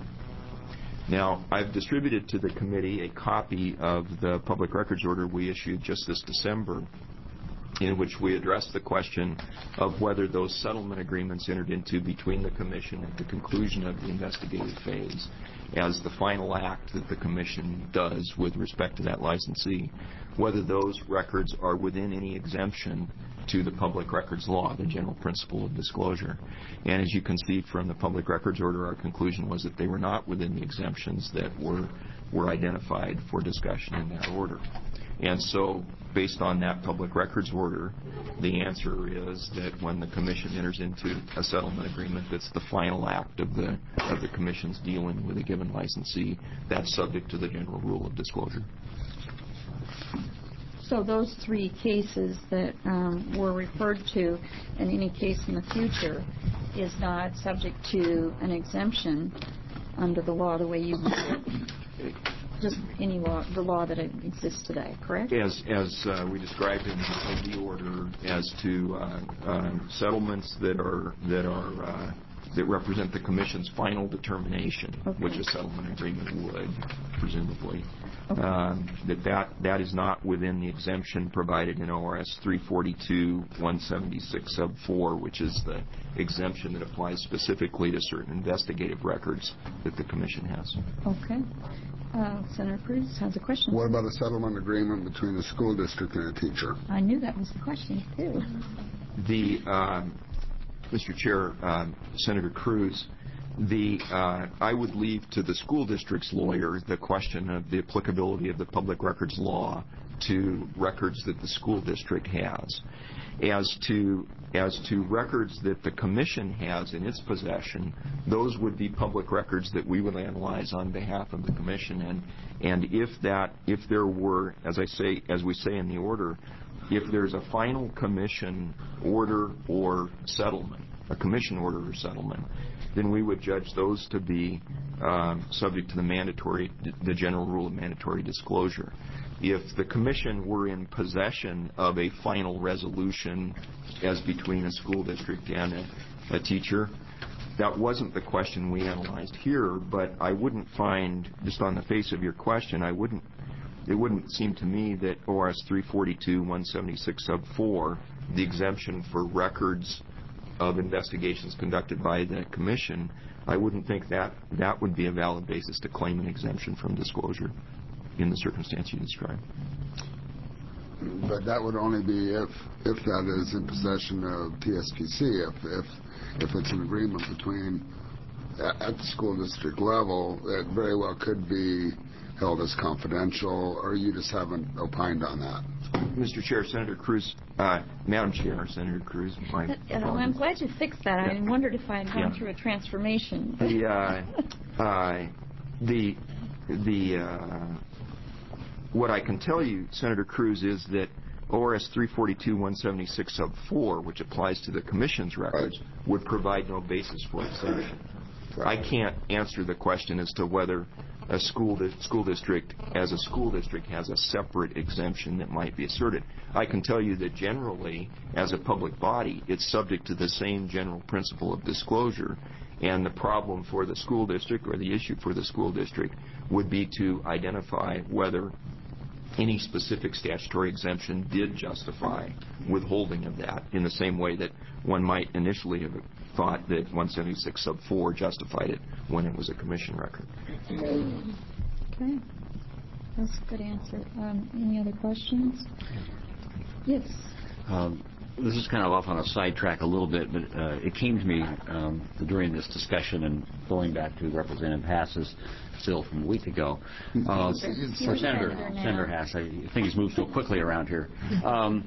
Now, I've distributed to the committee a copy of the public records order we issued just this December, in which we addressed the question of whether those settlement agreements entered into between the Commission at the conclusion of the investigative phase as the final act that the Commission does with respect to that licensee, whether those records are within any exemption to the public records law, the general principle of disclosure. And as you can see from the public records order, our conclusion was that they were not within the exemptions that were, were identified for discussion in that order. And so, based on that public records order, the answer is that when the Commission enters into a settlement agreement that's the final act of the of the Commission's dealing with a given licensee, that's subject to the general rule of disclosure. So those three cases that um, were referred to, and any case in the future, is not subject to an exemption under the law the way you view it. Just any law, the law that exists today, correct? As as uh, we described in the order, as to uh, uh, settlements that are that are uh, that represent the Commission's final determination, Okay. which a settlement agreement would, presumably, Okay. um, that, that that is not within the exemption provided in O R S three forty-two one seventy-six sub four, which is the exemption that applies specifically to certain investigative records that the Commission has. Okay. Uh, Senator Cruz has a question. What about a settlement agreement between a school district and a teacher? I knew that was the question, too. The um, Mister Chair, um, Senator Cruz, the uh, I would leave to the school district's lawyer the question of the applicability of the public records law to records that the school district has. As to as to records that the Commission has in its possession, those would be public records that we would analyze on behalf of the Commission. And and if that if there were, as I say, as we say in the order, if there's a final Commission order or settlement, a Commission order or settlement, then we would judge those to be um, subject to the mandatory, the general rule of mandatory disclosure. If the Commission were in possession of a final resolution as between a school district and a, a teacher, that wasn't the question we analyzed here, but I wouldn't find, just on the face of your question, I wouldn't, it wouldn't seem to me that O R S three forty-two one seventy-six sub four, the exemption for records of investigations conducted by the Commission, I wouldn't think that that would be a valid basis to claim an exemption from disclosure in the circumstance you described. But that would only be if if that is in possession of T S P C. If if if it's an agreement between at, at the school district level, it very well could be held as confidential, or you just haven't opined on that. Mister Chair, Senator Cruz, uh, Madam Chair, Senator Cruz, my That, uh, I'm glad you fixed that. I Yeah. wondered if I had gone Yeah. through a transformation. The uh, uh, the the uh, what I can tell you, Senator Cruz, is that O R S three forty-two one seventy-six sub four, which applies to the Commission's records, Right. would provide no basis for exemption. I can't answer the question as to whether a school di- school district, as a school district, has a separate exemption that might be asserted. I can tell you that generally, as a public body, it's subject to the same general principle of disclosure, and the problem for the school district, or the issue for the school district, would be to identify whether any specific statutory exemption did justify withholding of that, in the same way that one might initially have thought that one seventy-six sub four justified it when it was a Commission record. Okay. That's a good answer. Um, any other questions? Yes. Um, this is kind of off on a sidetrack a little bit, but uh, it came to me um, during this discussion and going back to Representative Hass's still from a week ago. Uh, or Senator, Senator Hass. I think he's moved so quickly around here. Um,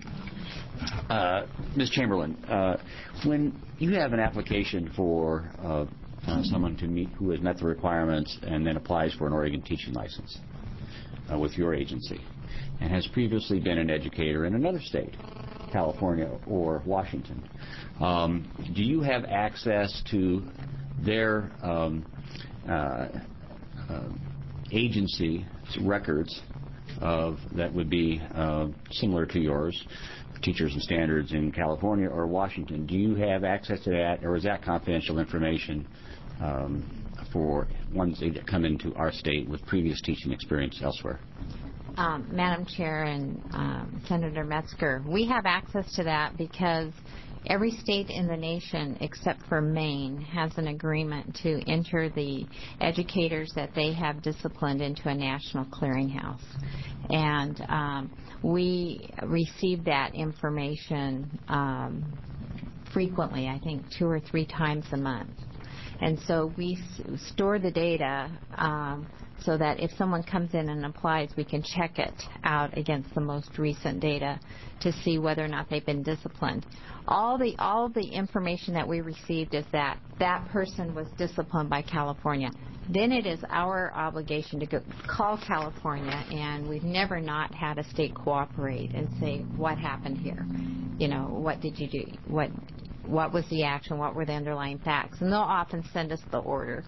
uh, Miz Chamberlain, uh, when you have an application for uh, uh, someone to meet who has met the requirements and then applies for an Oregon teaching license uh, with your agency and has previously been an educator in another state, California or Washington, um, do you have access to their um, uh, uh, agency records of that would be uh, similar to yours, teachers and standards in California or Washington? Do you have access to that, or is that confidential information um, for ones that come into our state with previous teaching experience elsewhere? Um, Madam Chair and um, Senator Metzger, we have access to that because every state in the nation except for Maine has an agreement to enter the educators that they have disciplined into a national clearinghouse. And um, we receive that information um, frequently, I think two or three times a month. And so we s- store the data um, so that if someone comes in and applies, we can check it out against the most recent data to see whether or not they've been disciplined. All the all the information that we received is that that person was disciplined by California. Then it is our obligation to go call California, and we've never not had a state cooperate and say, what happened here? You know, what did you do? What what was the action? What were the underlying facts? And they'll often send us the order.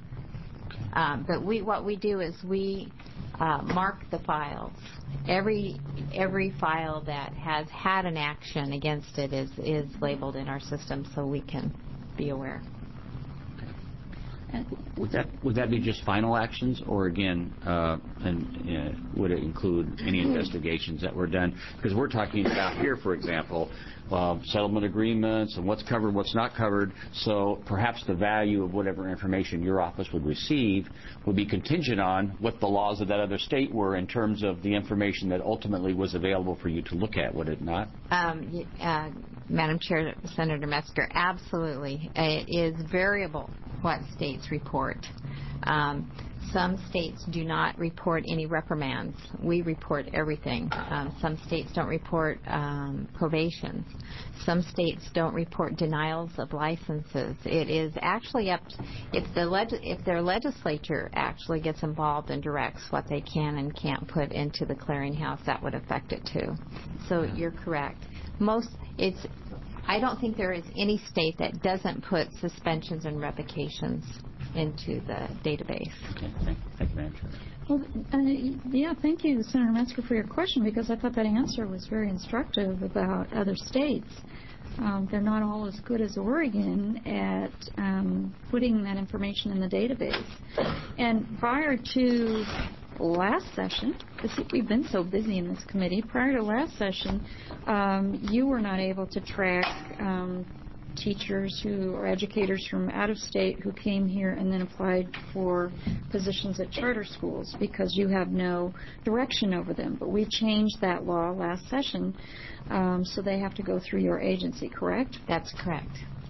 Um, but we, what we do is we uh, mark the files. Every every file that has had an action against it is, is labeled in our system so we can be aware. Would that would that be just final actions, or again, uh, and uh, would it include any investigations that were done? Because we're talking about here, for example, uh, settlement agreements and what's covered, what's not covered. So perhaps the value of whatever information your office would receive would be contingent on what the laws of that other state were in terms of the information that ultimately was available for you to look at. Would it not? Um, y- uh, Madam Chair, Senator Metzger, absolutely. It is variable what states report. Um, some states do not report any reprimands. We report everything. Um, some states don't report um, probations. Some states don't report denials of licenses. It is actually up to, if the leg, if their legislature actually gets involved and directs what they can and can't put into the clearinghouse, that would affect it too. So you're correct. Most it's I don't think there is any state that doesn't put suspensions and revocations into the database. Okay, thank, thank you, Madam Chair. Well, uh, yeah, thank you, Senator Metzger, for your question, because I thought that answer was very instructive about other states. Um, they're not all as good as Oregon at um, putting that information in the database. And prior to last session, because we've been so busy in this committee, prior to last session, um, you were not able to track um, teachers who or educators from out of state who came here and then applied for positions at charter schools because you have no direction over them. But we changed that law last session, um, so they have to go through your agency, correct? That's correct.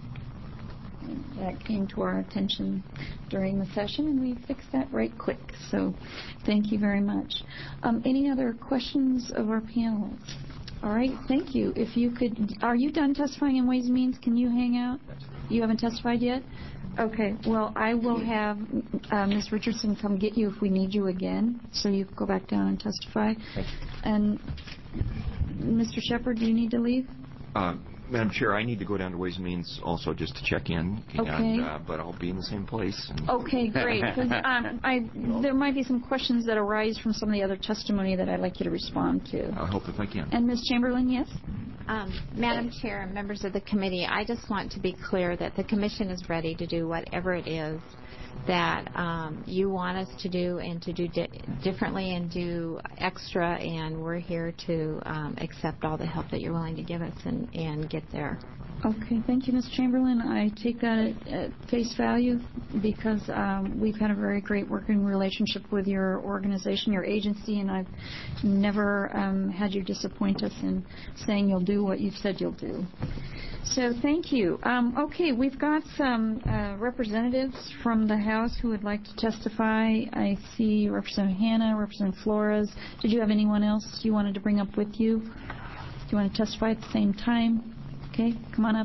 That came to our attention during the session, and we fixed that right quick. So thank you very much. Um, any other questions of our panelists? All right, thank you. If you could, are you done testifying in Ways and Means? Can you hang out? You haven't testified yet? Okay, well, I will have uh, Miz Richardson come get you if we need you again, so you can go back down and testify. And Mister Shepard, do you need to leave? Uh, Madam Chair, I need to go down to Ways and Means also just to check in, Okay. and, uh, but I'll be in the same place. And Okay, great. 'Cause, um, I, there might be some questions that arise from some of the other testimony that I'd like you to respond to. I'll help if I can. And Miz Chamberlain, yes? Um, Madam Chair and members of the committee, I just want to be clear that the Commission is ready to do whatever it is that um, you want us to do and to do di- differently and do extra, and we're here to um, accept all the help that you're willing to give us and, and get there. Okay, thank you, Miz Chamberlain. I take that at, at face value because um, we've had a very great working relationship with your organization, your agency, and I've never um, had you disappoint us in saying you'll do what you've said you'll do. So thank you. Um, okay, we've got some uh, representatives from the House who would like to testify. I see Representative Hanna, Representative Flores. Did you have anyone else you wanted to bring up with you? Do you want to testify at the same time? Okay, come on up.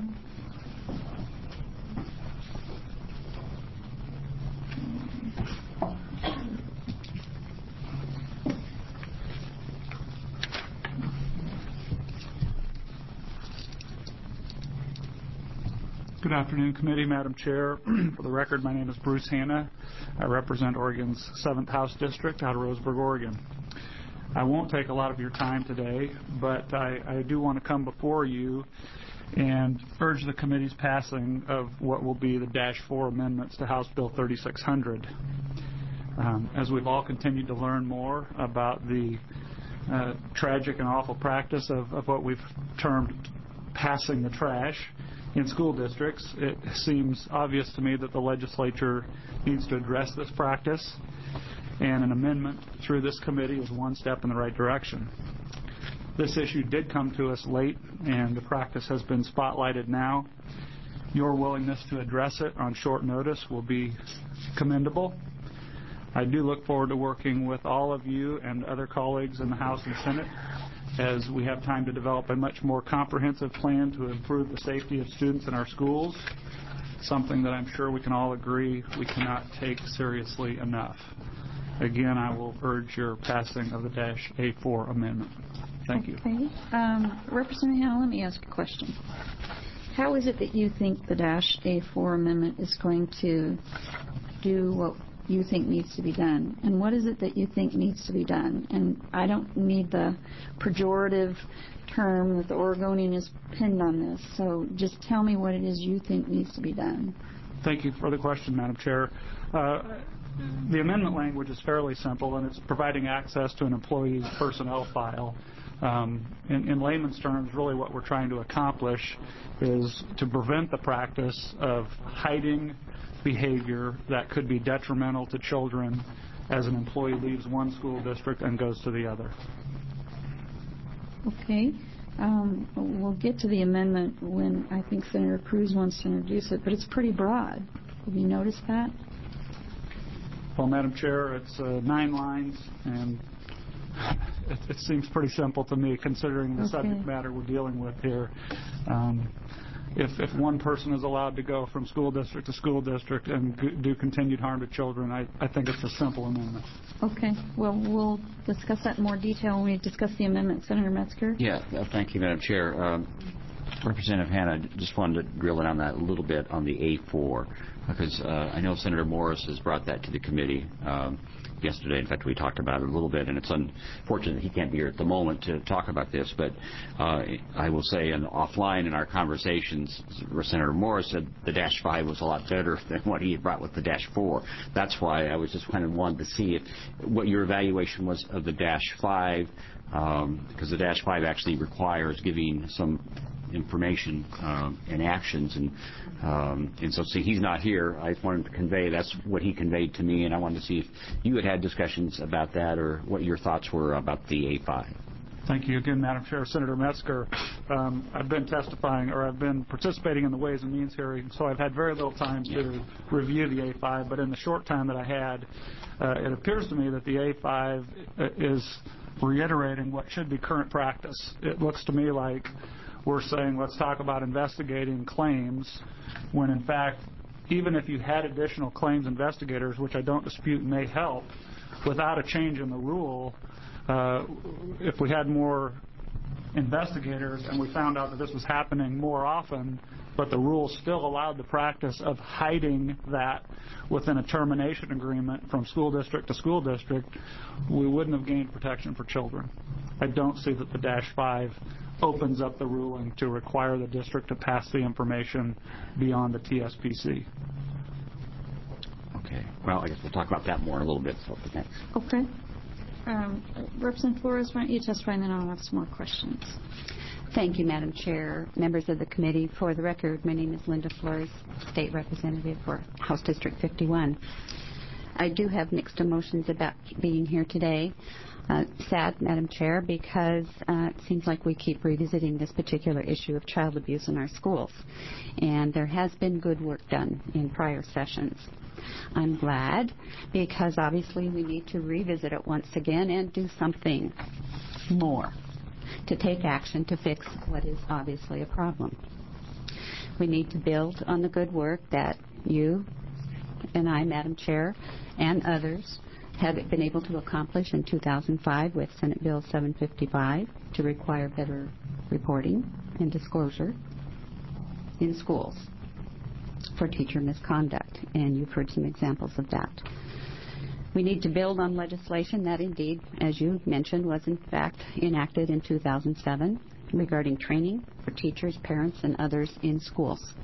Good afternoon, Committee, Madam Chair. For the record, my name is Bruce Hanna. I represent Oregon's seventh House District out of Roseburg, Oregon. I won't take a lot of your time today, but I, I do want to come before you and urge the committee's passing of what will be the Dash four amendments to House Bill thirty-six hundred. Um, as we've all continued to learn more about the uh, tragic and awful practice of, of what we've termed passing the trash in school districts, it seems obvious to me that the legislature needs to address this practice, and an amendment through this committee is one step in the right direction. This issue did come to us late, and the practice has been spotlighted now. Your willingness to address it on short notice will be commendable. I do look forward to working with all of you and other colleagues in the House and Senate as we have time to develop a much more comprehensive plan to improve the safety of students in our schools, something that I'm sure we can all agree we cannot take seriously enough. Again, I will urge your passing of the Dash A four amendment. Thank you. Okay. Um, Representative Hanna, let me ask a question. How is it that you think the Dash A four amendment is going to do what you think needs to be done? And what is it that you think needs to be done? And I don't need the pejorative term that the Oregonian is pinned on this, so just tell me what it is you think needs to be done. Thank you for the question, Madam Chair. Uh, the amendment language is fairly simple, and it's providing access to an employee's personnel file. Um, in, in layman's terms, really what we're trying to accomplish is to prevent the practice of hiding behavior that could be detrimental to children as an employee leaves one school district and goes to the other. Okay. Um, we'll get to the amendment when I think Senator Cruz wants to introduce it, but it's pretty broad. Have you noticed that? Well, Madam Chair, it's uh, nine lines, and it, it seems pretty simple to me, considering the okay. subject matter we're dealing with here. Um, if, if one person is allowed to go from school district to school district and g- do continued harm to children, I, I think it's a simple amendment. Okay. Well, we'll discuss that in more detail when we discuss the amendment. Senator Metzger? Yeah, uh, thank you, Madam Chair. Um, Representative Hanna, just wanted to drill in on that a little bit on the A four, because uh, I know Senator Morris has brought that to the committee um, yesterday. In fact, we talked about it a little bit, and it's unfortunate that he can't be here at the moment to talk about this. But uh, I will say, and offline in our conversations, Senator Morris said the dash five was a lot better than what he had brought with the dash four. That's why I was just kind of wanted to see if, what your evaluation was of the dash five, um, because the dash five actually requires giving some information um, and actions, and um, and so see he's not here. I wanted to convey that's what he conveyed to me, and I wanted to see if you had had discussions about that or what your thoughts were about the A five. Thank you again, Madam Chair. Senator Metzger, um, I've been testifying, or I've been participating in the Ways and Means hearing, so I've had very little time to review the A five, but in the short time that I had, uh, it appears to me that the A five is reiterating what should be current practice. It looks to me like we're saying let's talk about investigating claims when, in fact, even if you had additional claims investigators, which I don't dispute may help, without a change in the rule, uh, if we had more investigators and we found out that this was happening more often, but the rule still allowed the practice of hiding that within a termination agreement from school district to school district, we wouldn't have gained protection for children. I don't see that the dash five opens up the ruling to require the district to pass the information beyond the T S P C. Okay. Well, I guess we'll talk about that more in a little bit. So thanks. Okay. Um, Representative Flores, why don't you testify, and then I'll have some more questions. Thank you, Madam Chair, members of the committee. For the record, my name is Linda Flores, State Representative for House District fifty-one. I do have mixed emotions about being here today. Uh, sad, Madam Chair, because uh, it seems like we keep revisiting this particular issue of child abuse in our schools. And there has been good work done in prior sessions. I'm glad because obviously we need to revisit it once again and do something more to take action to fix what is obviously a problem. We need to build on the good work that you and I, Madam Chair, and others have been able to accomplish in two thousand five with Senate Bill seven fifty-five to require better reporting and disclosure in schools for teacher misconduct, and you've heard some examples of that. We need to build on legislation that indeed, as you mentioned, was in fact enacted in two thousand seven regarding training for teachers, parents, and others in schools.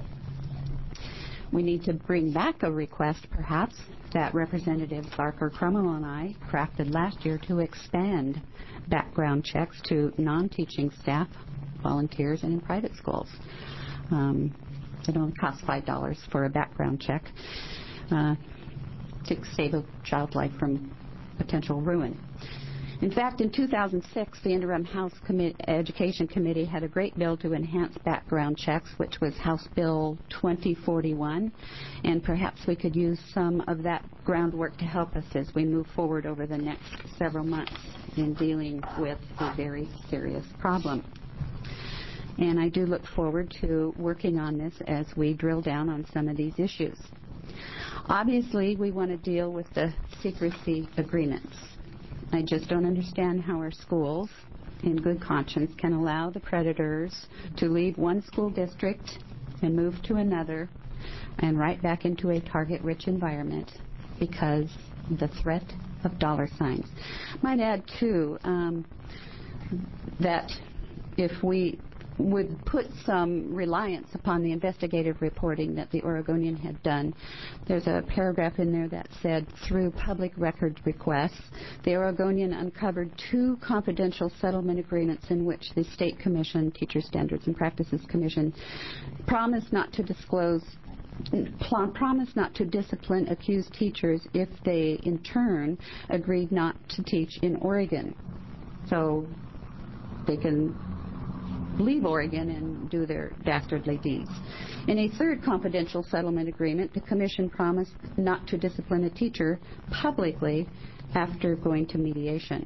We need to bring back a request, perhaps, that Representative Barker Crummell and I crafted last year to expand background checks to non-teaching staff, volunteers, and in private schools. Um, it only costs five dollars for a background check uh, to save a child's life from potential ruin. In fact, in two thousand six, the Interim House Commi- Education Committee had a great bill to enhance background checks, which was House Bill twenty forty-one, and perhaps we could use some of that groundwork to help us as we move forward over the next several months in dealing with a very serious problem. And I do look forward to working on this as we drill down on some of these issues. Obviously, we want to deal with the secrecy agreements. I just don't understand how our schools, in good conscience, can allow the predators to leave one school district and move to another and right back into a target-rich environment because the threat of dollar signs. Might add, too, um, that if we would put some reliance upon the investigative reporting that the Oregonian had done. There's a paragraph in there that said, through public record requests, the Oregonian uncovered two confidential settlement agreements in which the State Commission, Teacher Standards and Practices Commission, promised not to disclose promised not to discipline accused teachers if they, in turn, agreed not to teach in Oregon. So they can leave Oregon and do their dastardly deeds. In a third confidential settlement agreement, the Commission promised not to discipline a teacher publicly after going to mediation.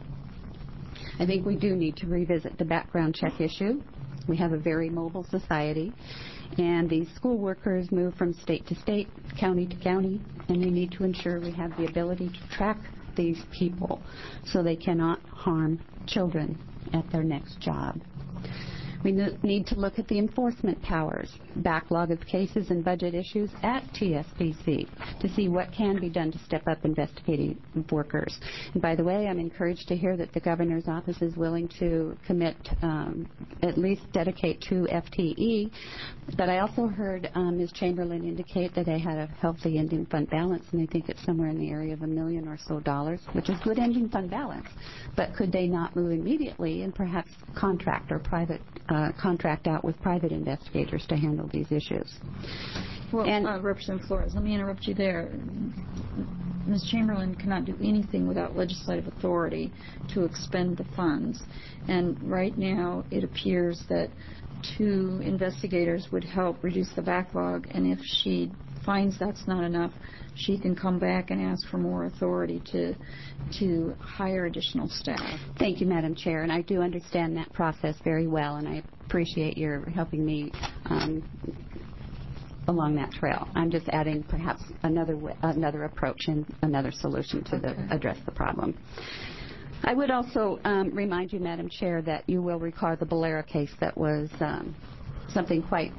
I think we do need to revisit the background check issue. We have a very mobile society, and these school workers move from state to state, county to county, and we need to ensure we have the ability to track these people so they cannot harm children at their next job. We need to look at the enforcement powers, backlog of cases and budget issues at T S B C to see what can be done to step up investigating workers. And by the way, I'm encouraged to hear that the governor's office is willing to commit, um, at least dedicate to F T E. But I also heard um, Miz Chamberlain indicate that they had a healthy ending fund balance, and I think it's somewhere in the area of a million or so dollars, which is good ending fund balance. But could they not move immediately and perhaps contract or private Uh, contract out with private investigators to handle these issues? Well, and, uh, Representative Flores, let me interrupt you there. Miz Chamberlain cannot do anything without legislative authority to expend the funds. And right now it appears that two investigators would help reduce the backlog, and if she finds that's not enough, she can come back and ask for more authority to to hire additional staff. Thank you, Madam Chair, and I do understand that process very well, and I appreciate your helping me um, along that trail. I'm just adding perhaps another w- another approach and another solution to Okay. the, address the problem. I would also um, remind you, Madam Chair, that you will recall the Bolera case that was um, something quite,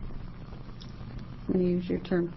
let me use your term,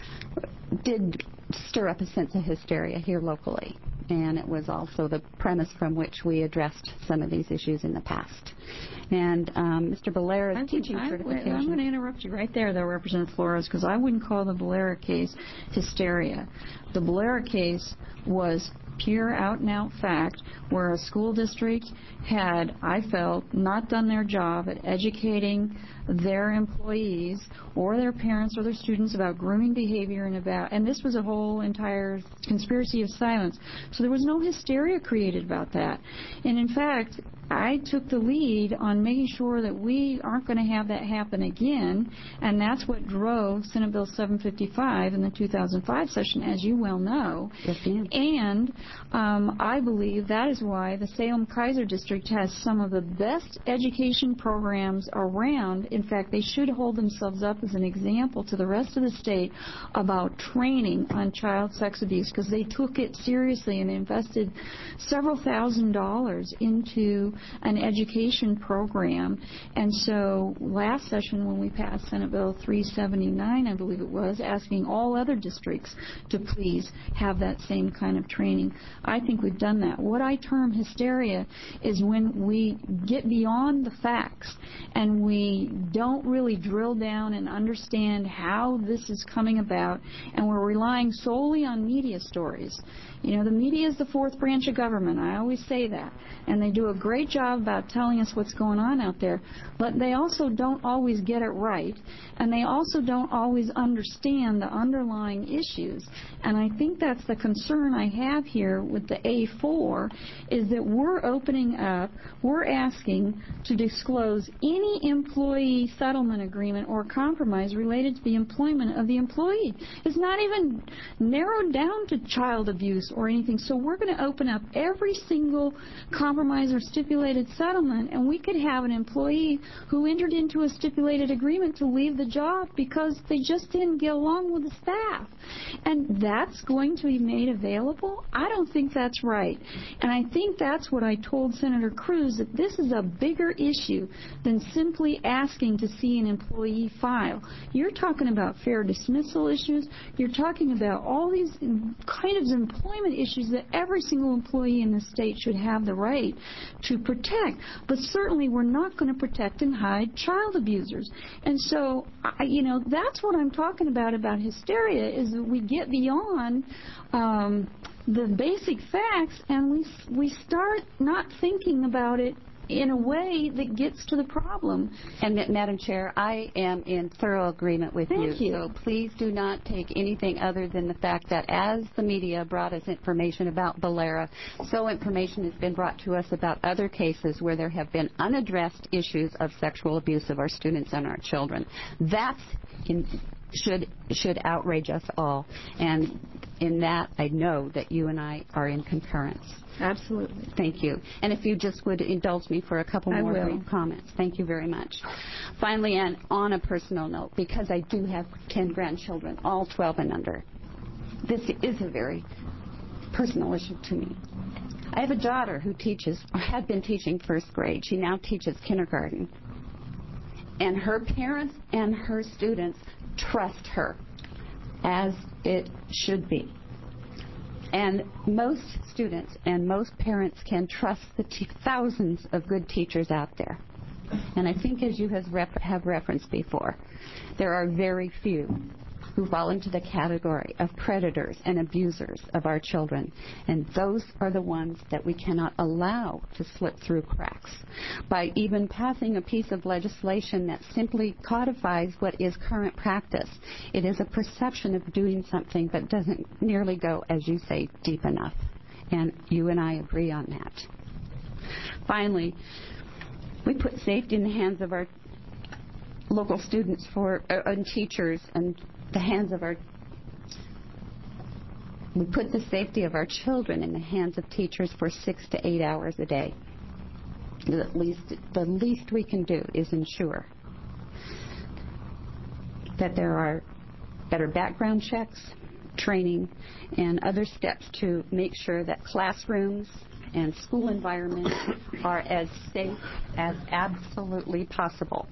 did stir up a sense of hysteria here locally. And it was also the premise from which we addressed some of these issues in the past. And um, Mister Bolera's I teaching I, certification. I'm going to interrupt you right there, though, Representative Flores, because I wouldn't call the Bolera case hysteria. The Bolera case was pure out-and-out fact where a school district had, I felt, not done their job at educating their employees or their parents or their students about grooming behavior and about, and this was a whole entire conspiracy of silence. So there was no hysteria created about that. And in fact, I took the lead on making sure that we aren't going to have that happen again, and that's what drove Senate Bill seven fifty-five in the two thousand five session, as you well know. Yes, ma'am. And um, I believe that is why the Salem-Keizer District has some of the best education programs around. In fact, they should hold themselves up as an example to the rest of the state about training on child sex abuse, because they took it seriously and invested several thousand dollars into an education program. And so last session when we passed Senate Bill three seventy-nine, I believe it was, asking all other districts to please have that same kind of training, I think we've done that. What I term hysteria is when we get beyond the facts and we don't really drill down and understand how this is coming about, and we're relying solely on media stories. You know, the media is the fourth branch of government. I always say that. And they do a great job about telling us what's going on out there. But they also don't always get it right. And they also don't always understand the underlying issues. And I think that's the concern I have here with the A four, is that we're opening up, we're asking to disclose any employee settlement agreement or compromise related to the employment of the employee. It's not even narrowed down to child abuse or anything. So we're going to open up every single compromise or stipulated settlement, and we could have an employee who entered into a stipulated agreement to leave the job because they just didn't get along with the staff. And that's going to be made available? I don't think that's right. And I think that's what I told Senator Cruz, that this is a bigger issue than simply asking to see an employee file. You're talking about fair dismissal issues. You're talking about all these kind of employment issues that every single employee in the state should have the right to protect. But certainly we're not going to protect and hide child abusers. And so, I, you know, that's what I'm talking about, about hysteria, is that we get beyond um, the basic facts and we, we start not thinking about it in a way that gets to the problem. And Madam Chair, I am in thorough agreement with Thank you. you. So please do not take anything other than the fact that as the media brought us information about Valera, so information has been brought to us about other cases where there have been unaddressed issues of sexual abuse of our students and our children. That's in, should should outrage us all. And in that, I know that you and I are in concurrence. Absolutely. Thank you. And if you just would indulge me for a couple I more will. brief comments. Thank you very much. Finally, and on a personal note, because I do have ten grandchildren, all twelve and under, this is a very personal issue to me. I have a daughter who teaches, or had been teaching first grade. She now teaches kindergarten. And her parents and her students trust her, as it should be. And most students and most parents can trust the t- thousands of good teachers out there. And I think, as you has rep- have referenced before, there are very few who fall into the category of predators and abusers of our children. And those are the ones that we cannot allow to slip through cracks by even passing a piece of legislation that simply codifies what is current practice. It is a perception of doing something but doesn't nearly go, as you say, deep enough. And you and I agree on that. Finally, we put safety in the hands of our local students for uh, and teachers and the hands of our we put the safety of our children in the hands of teachers for six to eight hours a day. The least the least we can do is ensure that there are better background checks, training, and other steps to make sure that classrooms and school environments are as safe as absolutely possible.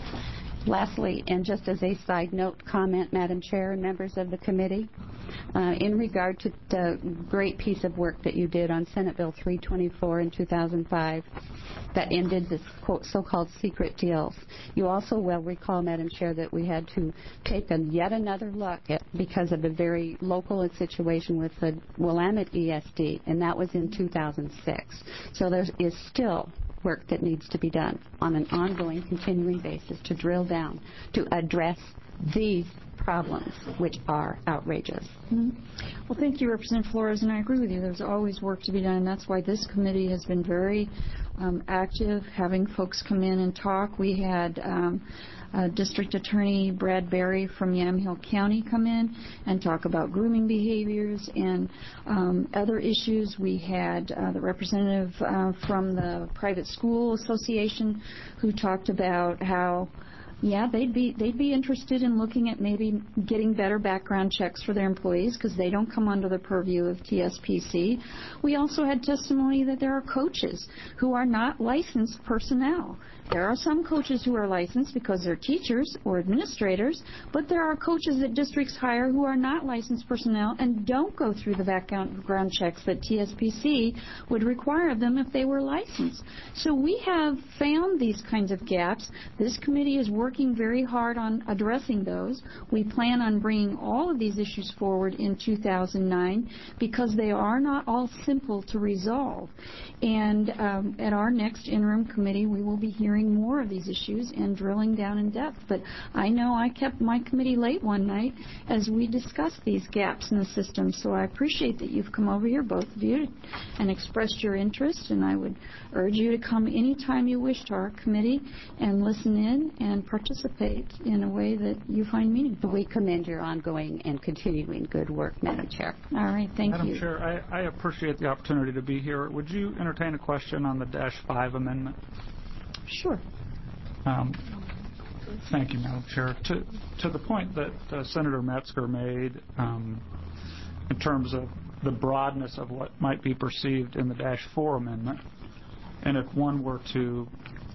Lastly, and just as a side note comment, Madam Chair and members of the committee, uh, in regard to the great piece of work that you did on Senate Bill three twenty-four in two thousand five that ended the so-called secret deals, you also well recall, Madam Chair, that we had to take a yet another look at, because of a very local situation with the Willamette E S D, and that was in two thousand six. So there is still work that needs to be done on an ongoing, continuing basis to drill down to address these problems, which are outrageous. Mm-hmm. Well, thank you, Representative Flores, and I agree with you. There's always work to be done, and that's why this committee has been very um, active, having folks come in and talk. We had um, uh, District Attorney Brad Berry from Yamhill County come in and talk about grooming behaviors and um, other issues. We had uh, the representative uh, from the Private School Association who talked about how Yeah, they'd be they'd be interested in looking at maybe getting better background checks for their employees because they don't come under the purview of T S P C. We also had testimony that there are coaches who are not licensed personnel. There are some coaches who are licensed because they're teachers or administrators, but there are coaches that districts hire who are not licensed personnel and don't go through the background checks that T S P C would require of them if they were licensed. So we have found these kinds of gaps. This committee is working very hard on addressing those. We plan on bringing all of these issues forward in two thousand nine because they are not all simple to resolve. And um, at our next interim committee, we will be hearing more of these issues and drilling down in depth. But I know I kept my committee late one night as we discussed these gaps in the system. So I appreciate that you've come over here, both of you, and expressed your interest. And I would urge you to come anytime you wish to our committee and listen in and participate in a way that you find meaningful. We commend your ongoing and continuing good work, Madam Chair. All right, thank Madam you. Madam Chair, I, I appreciate the opportunity to be here. Would you entertain a question on the Dash five amendment? Sure. Um, thank you, Madam Chair. To, to the point that uh, Senator Metzger made um, in terms of the broadness of what might be perceived in the Dash four amendment, and if one were to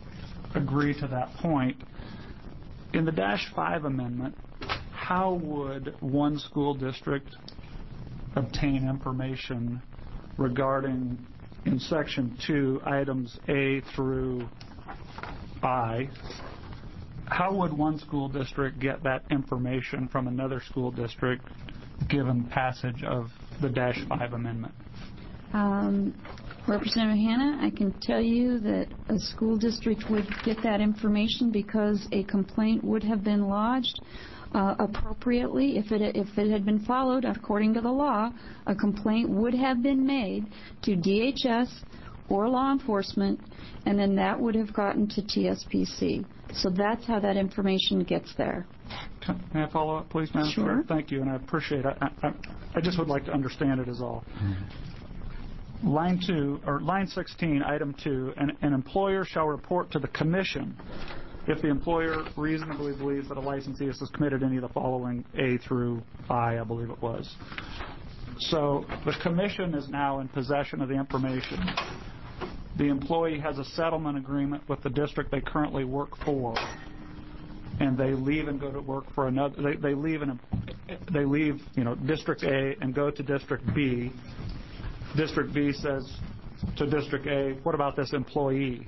agree to that point, in the Dash five amendment, how would one school district obtain information regarding in Section two, items A through I, how would one school district get that information from another school district given passage of the Dash five amendment? Um, Representative Hanna, I can tell you that a school district would get that information because a complaint would have been lodged uh, appropriately. If it, if it had been followed according to the law, a complaint would have been made to D H S or law enforcement, and then that would have gotten to T S P C. So that's how that information gets there. May I follow up, please, Madam Sure. Chair? Thank you, and I appreciate it. I, I, I just would like to understand it is all. Line two, or line sixteen, item two, an, an employer shall report to the commission if the employer reasonably believes that a licensee has committed any of the following A through I, I believe it was. So the commission is now in possession of the information. The employee has a settlement agreement with the district they currently work for, and they leave and go to work for another. They, they leave in a, they leave, you know, District A and go to District B. District B says to District A, "What about this employee?"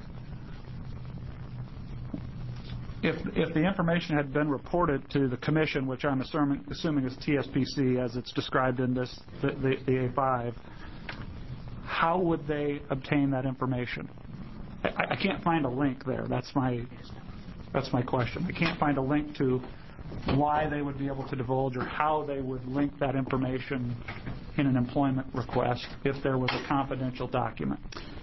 If if the information had been reported to the commission, which I'm assuming, assuming is T S P C as it's described in this the, the, the A five, how would they obtain that information? I, I can't find a link there. That's my that's my question. I can't find a link to why they would be able to divulge or how they would link that information in an employment request if there was a confidential document.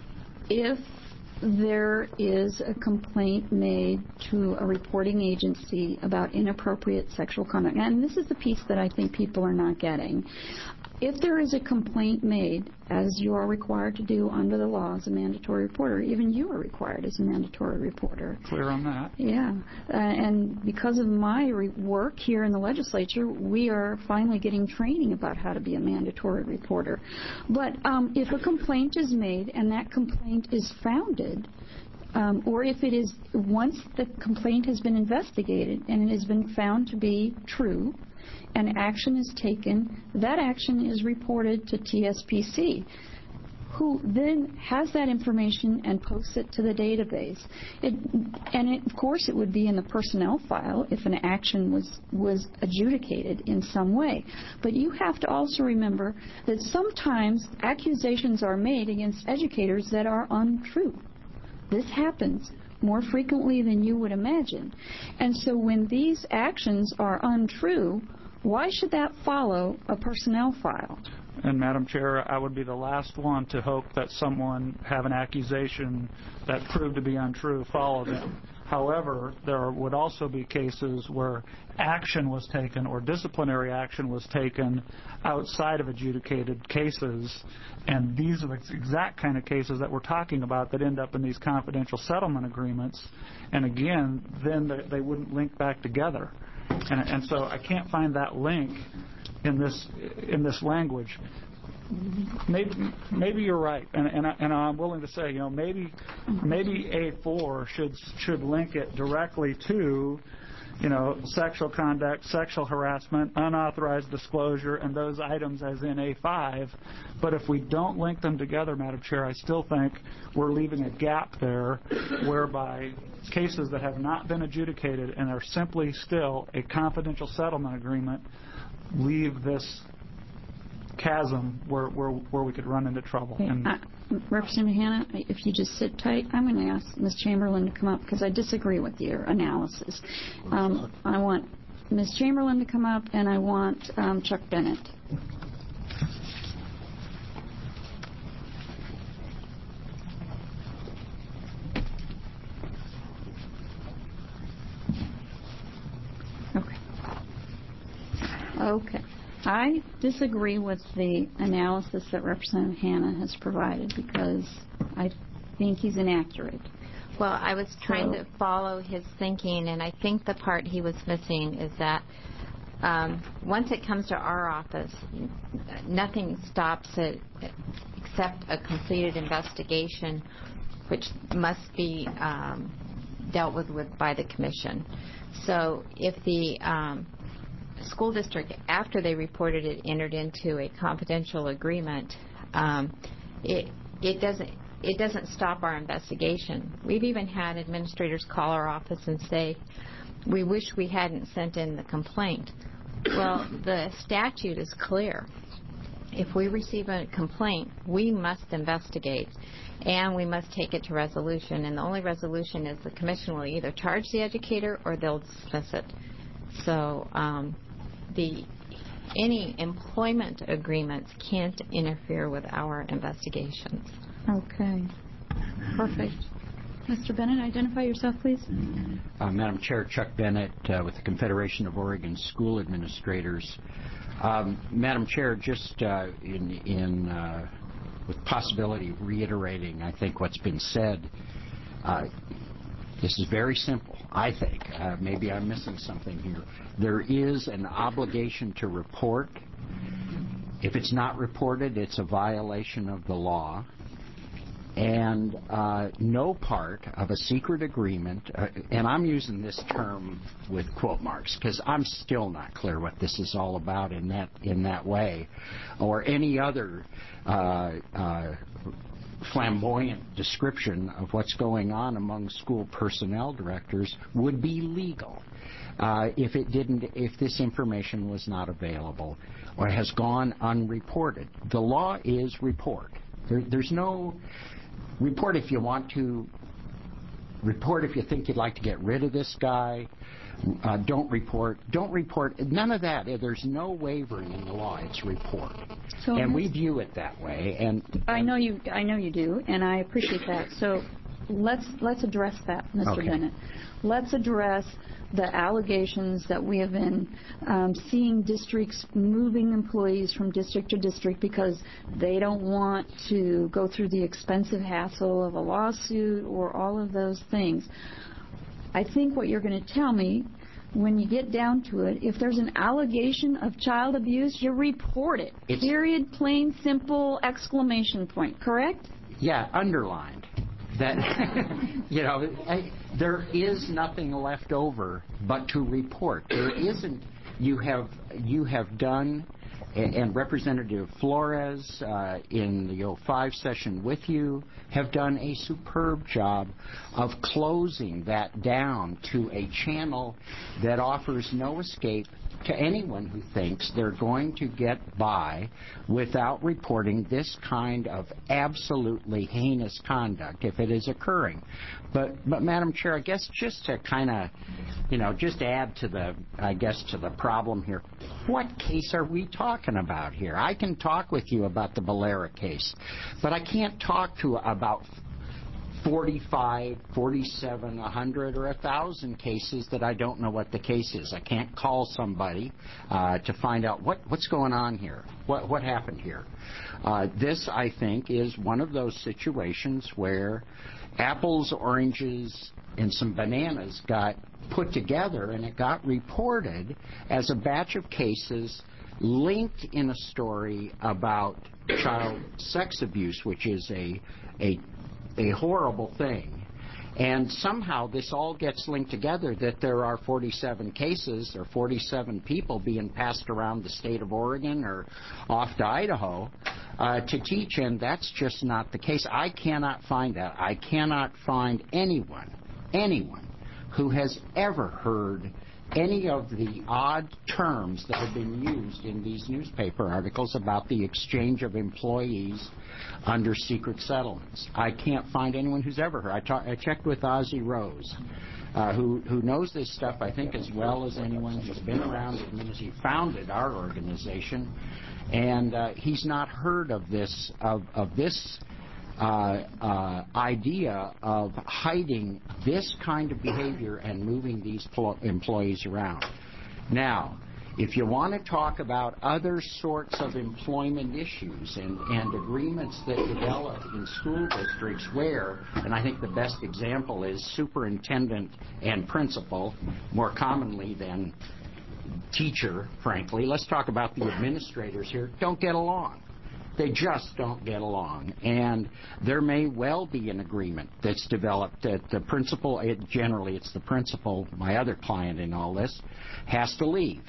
If there is a complaint made to a reporting agency about inappropriate sexual conduct, and this is the piece that I think people are not getting. If there is a complaint made, as you are required to do under the law as a mandatory reporter, even you are required as a mandatory reporter. Clear on that? Yeah. Uh, and because of my re- work here in the legislature, we are finally getting training about how to be a mandatory reporter. But um, if a complaint is made and that complaint is founded, um, or if it is, once the complaint has been investigated and it has been found to be true, and action is taken, that action is reported to T S P C, who then has that information and posts it to the database. It, and it, of course it would be in the personnel file if an action was, was adjudicated in some way. But you have to also remember that sometimes accusations are made against educators that are untrue. This happens more frequently than you would imagine. And so when these actions are untrue, why should that follow a personnel file? And Madam Chair, I would be the last one to hope that someone have an accusation that proved to be untrue follow them. However, there would also be cases where action was taken or disciplinary action was taken outside of adjudicated cases, and these are the exact kind of cases that we're talking about that end up in these confidential settlement agreements, and again, then they, they wouldn't link back together. And, and so I can't find that link in this in this language. Maybe, maybe you're right, and, and, I, and I'm willing to say, you know, maybe maybe A four should should link it directly to, you know, sexual conduct, sexual harassment, unauthorized disclosure, and those items as in A five. But if we don't link them together, Madam Chair, I still think we're leaving a gap there whereby cases that have not been adjudicated and are simply still a confidential settlement agreement leave this chasm where, where, where we could run into trouble. Okay. And Uh, Representative Hanna, if you just sit tight, I'm going to ask Miz Chamberlain to come up because I disagree with your analysis. Um, I want Miz Chamberlain to come up, and I want um, Chuck Bennett. Okay. Okay. I disagree with the analysis that Representative Hanna has provided because I think he's inaccurate. Well, I was trying So- to follow his thinking, and I think the part he was missing is that um, once it comes to our office, nothing stops it except a completed investigation, which must be um, dealt with, with by the commission. So if the um, school district, after they reported it, entered into a confidential agreement, um, it, it doesn't it doesn't stop our investigation. We've even had administrators call our office and say, we wish we hadn't sent in the complaint. Well, the statute is clear. If we receive a complaint, we must investigate, and we must take it to resolution. And the only resolution is the commission will either charge the educator or they'll dismiss it. So um, the any employment agreements can't interfere with our investigations. Okay. Perfect. Mister Bennett, identify yourself, please. Uh, Madam Chair, Chuck Bennett uh, with the Confederation of Oregon School Administrators. Um, Madam Chair, just uh, in, in uh, with possibility of reiterating, I think, what's been said, uh, this is very simple, I think. Uh, maybe I'm missing something here. There is an obligation to report. If it's not reported, it's a violation of the law. And uh, no part of a secret agreement, uh, and I'm using this term with quote marks because I'm still not clear what this is all about in that in that way, or any other uh, uh, flamboyant description of what's going on among school personnel directors would be legal uh, if it didn't, if this information was not available or has gone unreported. The law is report. There, there's no report if you want to, report if you think you'd like to get rid of this guy, uh, don't report, don't report, none of that. There's no wavering in the law, it's report. So and we view it that way. And, and I know you I know you do, and I appreciate that. So let's let's address that, Mister Okay. Bennett. Let's address the allegations that we have been um, seeing districts moving employees from district to district because they don't want to go through the expensive hassle of a lawsuit or all of those things. I think what you're going to tell me, when you get down to it, if there's an allegation of child abuse, you report it. It's, Period, plain, simple, exclamation point. Correct? Yeah, underlined. That, you know, I, there is nothing left over but to report. There isn't. You have you have done, and, and Representative Flores uh, in the oh five session with you have done a superb job of closing that down to a channel that offers no escape to anyone who thinks they're going to get by without reporting this kind of absolutely heinous conduct if it is occurring. But, but Madam Chair, I guess just to kind of, you know, just add to the, I guess, to the problem here, what case are we talking about here? I can talk with you about the Valera case, but I can't talk to about forty-five, forty-seven, one hundred, or one thousand cases that I don't know what the case is. I can't call somebody uh, to find out what, what's going on here, what, what happened here. Uh, this, I think, is one of those situations where apples, oranges, and some bananas got put together and it got reported as a batch of cases linked in a story about child sex abuse, which is a a a horrible thing. And somehow this all gets linked together that there are forty-seven cases or forty-seven people being passed around the state of Oregon or off to Idaho uh, to teach, and that's just not the case. I cannot find that. I cannot find anyone, anyone who has ever heard any of the odd terms that have been used in these newspaper articles about the exchange of employees under secret settlements. I can't find anyone who's ever heard. I, talk, I checked with Ozzie Rose, uh, who, who knows this stuff, I think, as well as anyone who's been around the community. He founded our organization, and uh, he's not heard of this, of, of this Uh, uh, idea of hiding this kind of behavior and moving these pl- employees around. Now, if you want to talk about other sorts of employment issues and, and agreements that develop in school districts where, and I think the best example is superintendent and principal, more commonly than teacher, frankly. Let's talk about the administrators here. Don't get along. They just don't get along. And there may well be an agreement that's developed that the principal, it, generally it's the principal, my other client in all this, has to leave.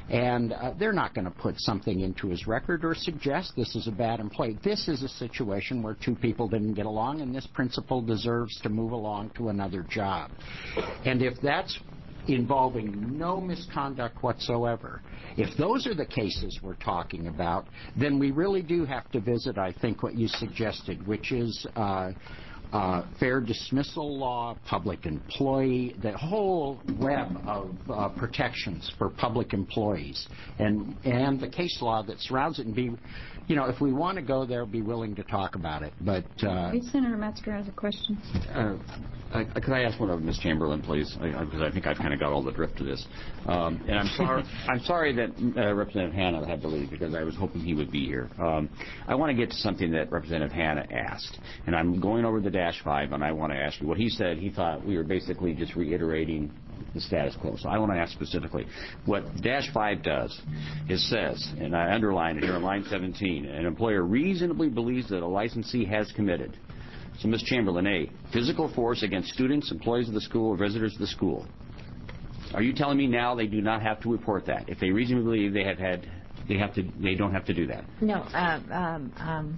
And uh, they're not going to put something into his record or suggest this is a bad employee. This is a situation where two people didn't get along, and this principal deserves to move along to another job. And if that's involving no misconduct whatsoever, if those are the cases we're talking about, then we really do have to visit, I think, what you suggested, which is uh, uh, fair dismissal law, public employee, the whole web of uh, protections for public employees, and and the case law that surrounds it, and be, you know, if we want to go there, be willing to talk about it. But uh, Senator Metzger has a question. Uh, I, could I ask one of Miz Chamberlain, please? Because I, I, I think I've kind of got all the drift to this. Um, and I'm sorry, I'm sorry that uh, Representative Hanna had to leave, because I was hoping he would be here. Um, I want to get to something that Representative Hanna asked, and I'm going over the Dash Five, and I want to ask you what he said. He thought we were basically just reiterating the status quo. So I want to ask specifically what Dash Five does. It says, and I underline it here on line seventeen, an employer reasonably believes that a licensee has committed. So, Miz Chamberlain, A, physical force against students, employees of the school, or visitors of the school. Are you telling me now they do not have to report that? If they reasonably believe they have had, they have to, they don't have to do that? No. Um, um, um,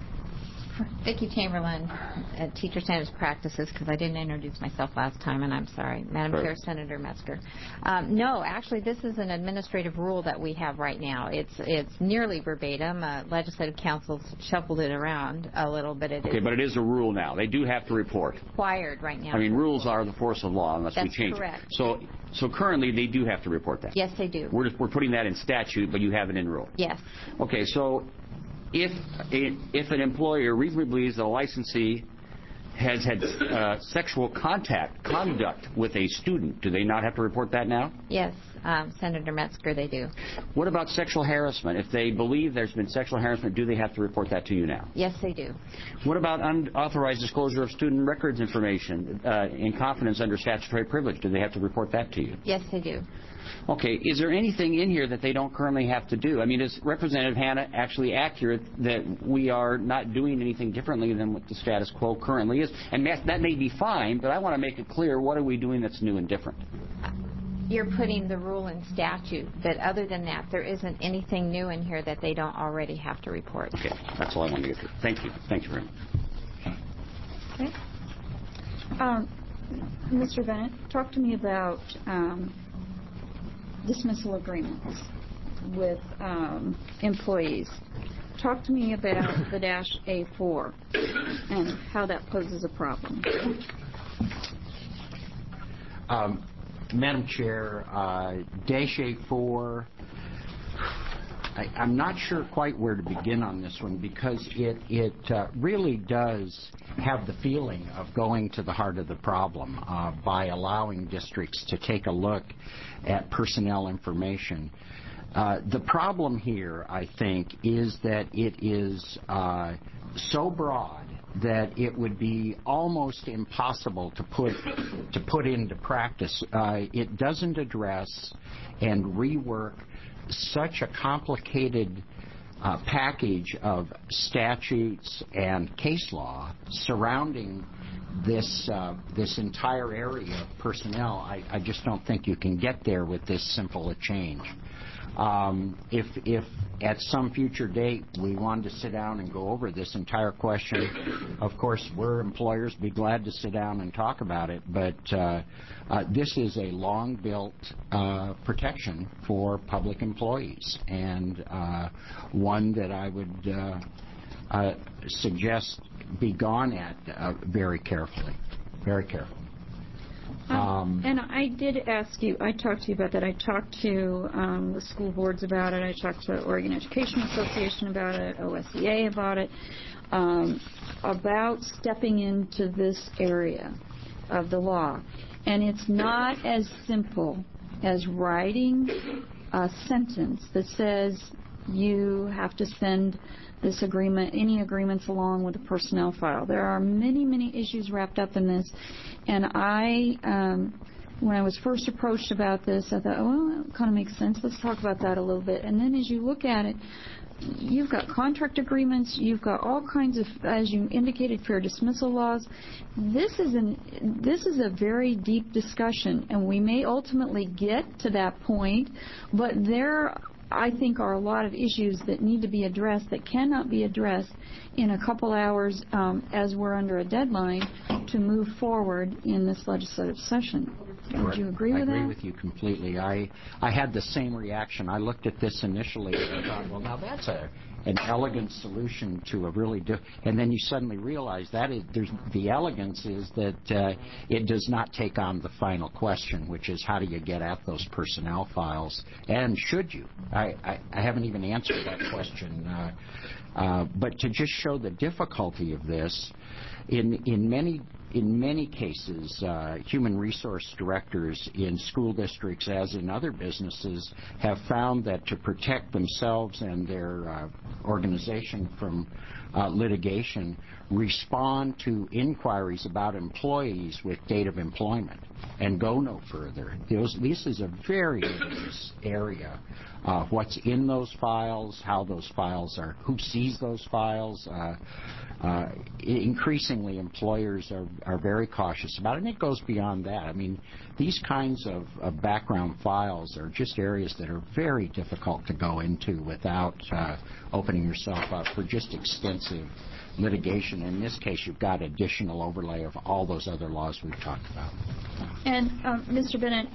Vicki Chamberlain, uh, Teacher Standards Practices, because I didn't introduce myself last time, and I'm sorry. Madam Right. Chair, Senator Metzger. Um, no, actually, this is an administrative rule that we have right now. It's it's nearly verbatim. Uh, Legislative Council shuffled it around a little, but it Okay, is but it is a rule now. They do have to report. required right now. I mean, rules are the force of law unless That's we change correct. it. So, so currently they do have to report that. Yes, they do. We're just, we're putting that in statute, but you have it in rule. Yes. Okay, so if a, if an employer reasonably believes that a licensee has had uh, sexual contact, conduct with a student, do they not have to report that now? Yes, um, Senator Metzger, they do. What about sexual harassment? If they believe there's been sexual harassment, do they have to report that to you now? Yes, they do. What about unauthorized disclosure of student records information uh, in confidence under statutory privilege? Do they have to report that to you? Yes, they do. Okay, is there anything in here that they don't currently have to do? I mean, is Representative Hanna actually accurate that we are not doing anything differently than what the status quo currently is? And that, that may be fine, but I want to make it clear, what are we doing that's new and different? You're putting the rule in statute, but other than that, there isn't anything new in here that they don't already have to report. Okay, that's all I wanted to get to. Thank you. Thank you very much. Okay. Um, Mister Bennett, talk to me about um, dismissal agreements with um, employees. Talk to me about the Dash A four and how that poses a problem. Um, Madam Chair, uh, Dash A four, I, I'm not sure quite where to begin on this one, because it, it uh, really does have the feeling of going to the heart of the problem uh, by allowing districts to take a look at personnel information. Uh, the problem here, I think, is that it is uh, so broad that it would be almost impossible to put to put into practice. Uh, it doesn't address and rework such a complicated uh, package of statutes and case law surrounding this uh, this entire area of personnel. I, I just don't think you can get there with this simple a change. Um, if, if at some future date we wanted to sit down and go over this entire question, of course, we're employers, be glad to sit down and talk about it, but uh, uh, this is a long-built uh, protection for public employees, and uh, one that I would uh, uh, suggest be gone at uh, very carefully, very carefully. Um, and I did ask you, I talked to you about that. I talked to um, the school boards about it. I talked to Oregon Education Association about it, O S E A about it, um, about stepping into this area of the law. And it's not as simple as writing a sentence that says you have to send this agreement, any agreements along with the personnel file. There are many, many issues wrapped up in this. And I, um, when I was first approached about this, I thought, oh, well, that kind of makes sense. Let's talk about that a little bit. And then as you look at it, you've got contract agreements, you've got all kinds of, as you indicated, fair dismissal laws. This is an this is a very deep discussion, and we may ultimately get to that point, but there, I think, are a lot of issues that need to be addressed that cannot be addressed in a couple hours um, as we're under a deadline to move forward in this legislative session. Would you agree with that? I agree with you completely. I I had the same reaction. I looked at this initially and I thought, well, now that's a an elegant solution to a really di- and then you suddenly realize that is, there's, the elegance is that uh, it does not take on the final question, which is how do you get at those personnel files, and should you? I, I, I haven't even answered that question. Uh, uh, but to just show the difficulty of this, in in many in many cases, uh, human resource directors in school districts, as in other businesses, have found that to protect themselves and their uh, organization from uh, litigation, respond to inquiries about employees with date of employment and go no further. Those, this is a very dangerous area. Uh, what's in those files, how those files are, who sees those files. Uh, uh, increasingly, employers are, are very cautious about it, and it goes beyond that. I mean, these kinds of, of background files are just areas that are very difficult to go into without uh, opening yourself up for just extensive litigation. In this case, you've got additional overlay of all those other laws we've talked about. And, um, Mister Bennett,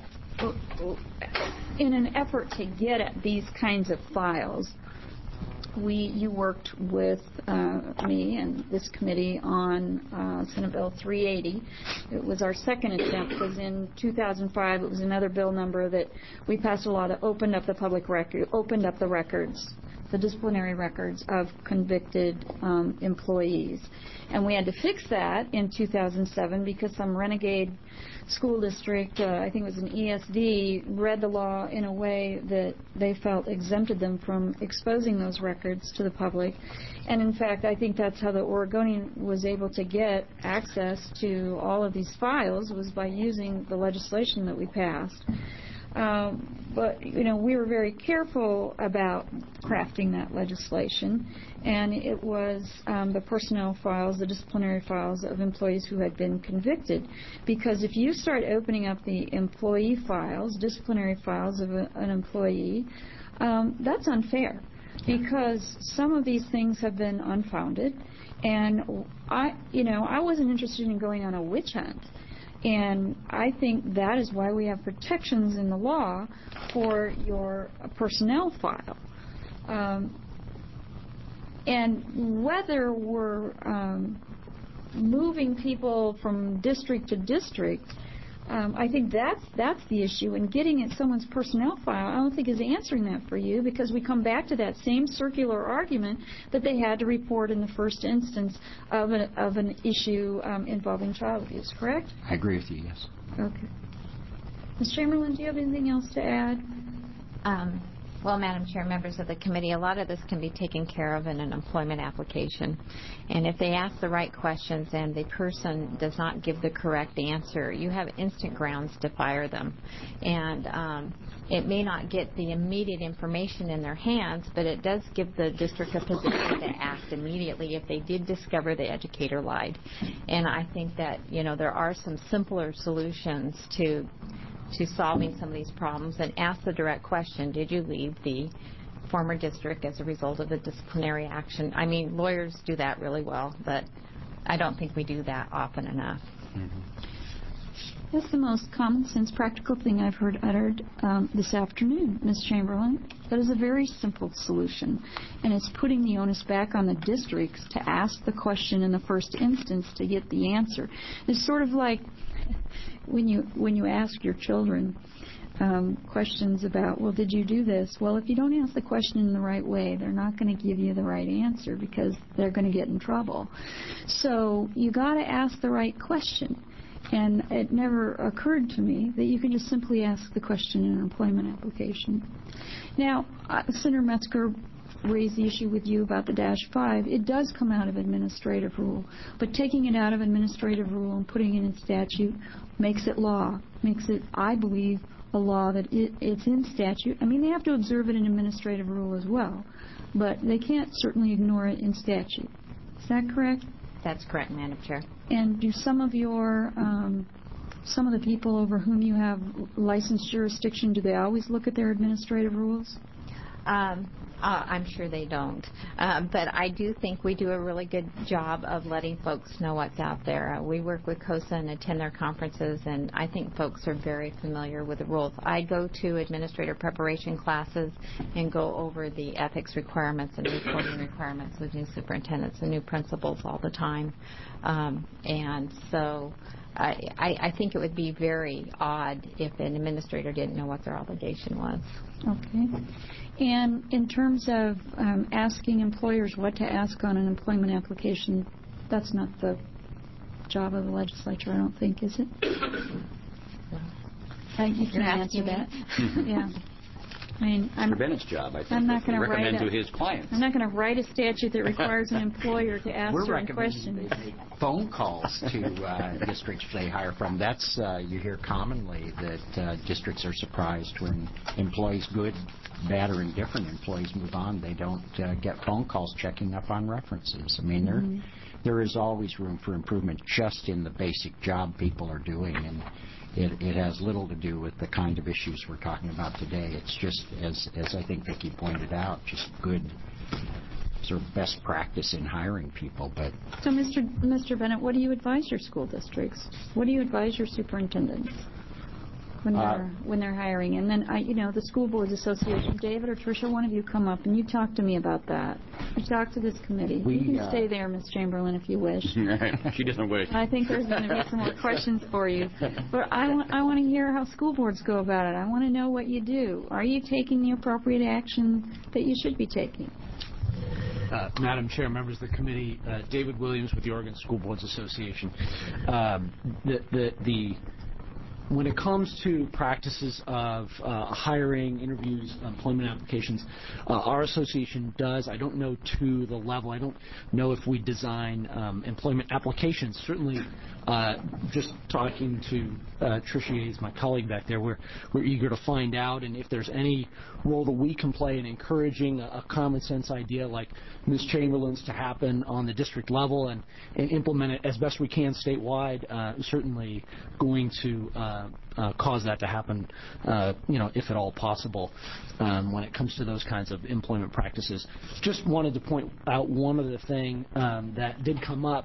in an effort to get at these kinds of files, we you worked with uh, me and this committee on uh, Senate Bill three eighty. It was our second attempt, because in two thousand five it was another bill number that we passed a law that opened up the public record, opened up the records, the disciplinary records of convicted um, employees. And we had to fix that in two thousand seven because some renegade school district, uh, I think it was an E S D, read the law in a way that they felt exempted them from exposing those records to the public. And in fact, I think that's how the Oregonian was able to get access to all of these files, was by using the legislation that we passed. Um, but, you know, we were very careful about crafting that legislation, and it was um, the personnel files, the disciplinary files of employees who had been convicted. Because if you start opening up the employee files, disciplinary files of a, an employee, um, that's unfair, because some of these things have been unfounded, and I, you know, I wasn't interested in going on a witch hunt. And I think that is why we have protections in the law for your personnel file. Um, and whether we're um, moving people from district to district, um, I think that's that's the issue. And getting at someone's personnel file, I don't think is answering that for you, because we come back to that same circular argument that they had to report in the first instance of, a, of an issue um, involving child abuse, correct? I agree with you, yes. Okay. Miz Chamberlain, do you have anything else to add? Um, well, Madam Chair, members of the committee, a lot of this can be taken care of in an employment application. And if they ask the right questions and the person does not give the correct answer, you have instant grounds to fire them. And um, it may not get the immediate information in their hands, but it does give the district a position to act immediately if they did discover the educator lied. And I think that, you know, there are some simpler solutions to to solving some of these problems, and ask the direct question, did you leave the former district as a result of the disciplinary action? I mean, lawyers do that really well, but I don't think we do that often enough. Mm-hmm. That's the most common sense practical thing I've heard uttered um, this afternoon, Miz Chamberlain. That is a very simple solution, and it's putting the onus back on the districts to ask the question in the first instance to get the answer. It's sort of like when you when you ask your children um, questions about, well, did you do this? Well, if you don't ask the question in the right way, they're not going to give you the right answer, because they're going to get in trouble. So you got to ask the right question. And it never occurred to me that you can just simply ask the question in an employment application. Now, uh, Senator Metzger raised the issue with you about the dash five. It does come out of administrative rule, but taking it out of administrative rule and putting it in statute makes it law, makes it, I believe, a law that it, it's in statute. I mean, they have to observe it in administrative rule as well, but they can't certainly ignore it in statute. Is that correct? That's correct, Madam Chair. And do some of your, um, some of the people over whom you have licensed jurisdiction, do they always look at their administrative rules? Um, uh, I'm sure they don't. Uh, but I do think we do a really good job of letting folks know what's out there. Uh, we work with COSA and attend their conferences, and I think folks are very familiar with the rules. I go to administrator preparation classes and go over the ethics requirements and reporting requirements with new superintendents and new principals all the time. Um, and so I, I, I think it would be very odd if an administrator didn't know what their obligation was. Okay. And in terms of um, asking employers what to ask on an employment application, that's not the job of the legislature, I don't think, is it? Uh, you can answer that. Yeah. I mean, I'm, Mister Bennett's job, I think, I'm not to going to recommend write a, to his clients. I'm not going to write a statute that requires an employer to ask We're certain recommending questions. they make phone calls to uh, districts they hire from. That's uh, you hear commonly that uh, districts are surprised when employees, good, bad, or indifferent employees move on. They don't uh, get phone calls checking up on references. I mean, Mm-hmm. there there is always room for improvement just in the basic job people are doing, and it, it has little to do with the kind of issues we're talking about today. It's just, as as I think Vicki pointed out, just good sort of best practice in hiring people. But So, Mister Mister Bennett, what do you advise your school districts? What do you advise your superintendents when they're Uh, when they're hiring? And then, I, you know, the School Boards Association, David or Tricia, one of you come up and you talk to me about that. You talk to this committee. We, you can uh, stay there, Miz Chamberlain, if you wish. She doesn't wish. I think there's going to be some more questions for you. But I want, I want to hear how school boards go about it. I want to know what you do. Are you taking the appropriate action that you should be taking? Uh, Madam Chair, members of the committee, uh, David Williams with the Oregon School Boards Association. Um, the, the, the, when it comes to practices of uh, hiring, interviews, employment applications, uh, our association does. I don't know to the level. I don't know if we design um, employment applications. Certainly, uh, just talking to uh, Tricia Yates, my colleague back there, we're, we're eager to find out, and if there's any role that we can play in encouraging a, a common sense idea like Miz Chamberlain's to happen on the district level and, and implement it as best we can statewide, uh, certainly going to uh, uh, cause that to happen, uh, you know, if at all possible, um, when it comes to those kinds of employment practices. Just wanted to point out one other thing um, that did come up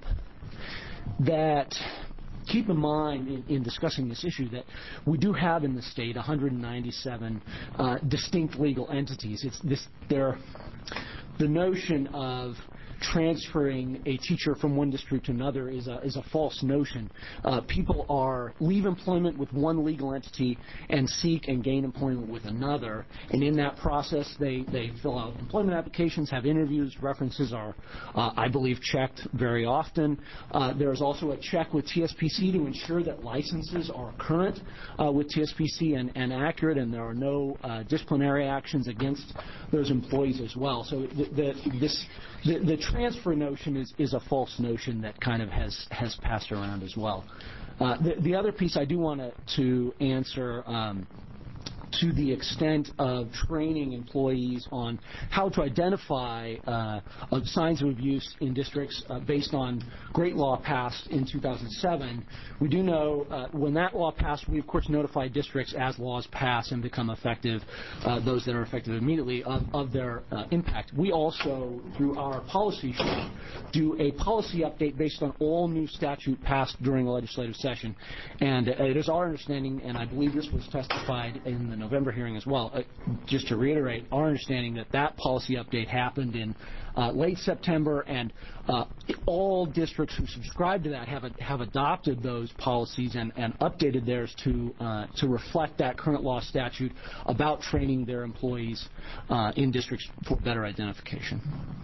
that keep in mind in, in discussing this issue that we do have in the state one hundred ninety-seven uh, distinct legal entities. It's this, they're, the notion of transferring a teacher from one district to another is a, is a false notion. Uh, people are leave employment with one legal entity and seek and gain employment with another, and in that process they, they fill out employment applications, have interviews, references are, uh, I believe, checked very often. Uh, there is also a check with T S P C to ensure that licenses are current uh, with T S P C and, and accurate, and there are no uh, disciplinary actions against those employees as well. So the, the, this The, the transfer notion is, is a false notion that kind of has, has passed around as well. Uh, the, the other piece I do want to answer um, to the extent of training employees on how to identify uh, uh, signs of abuse in districts uh, based on great law passed in two thousand seven. We do know uh, when that law passed, we of course notified districts as laws pass and become effective, uh, those that are effective immediately, of, of their uh, impact. We also, through our policy shop, do a policy update based on all new statute passed during a legislative session. And uh, it is our understanding, and I believe this was testified in the November hearing as well, uh, just to reiterate our understanding that that policy update happened in uh, late September, and uh, all districts who subscribe to that have a, have adopted those policies and, and updated theirs to uh, to reflect that current law statute about training their employees uh, in districts for better identification.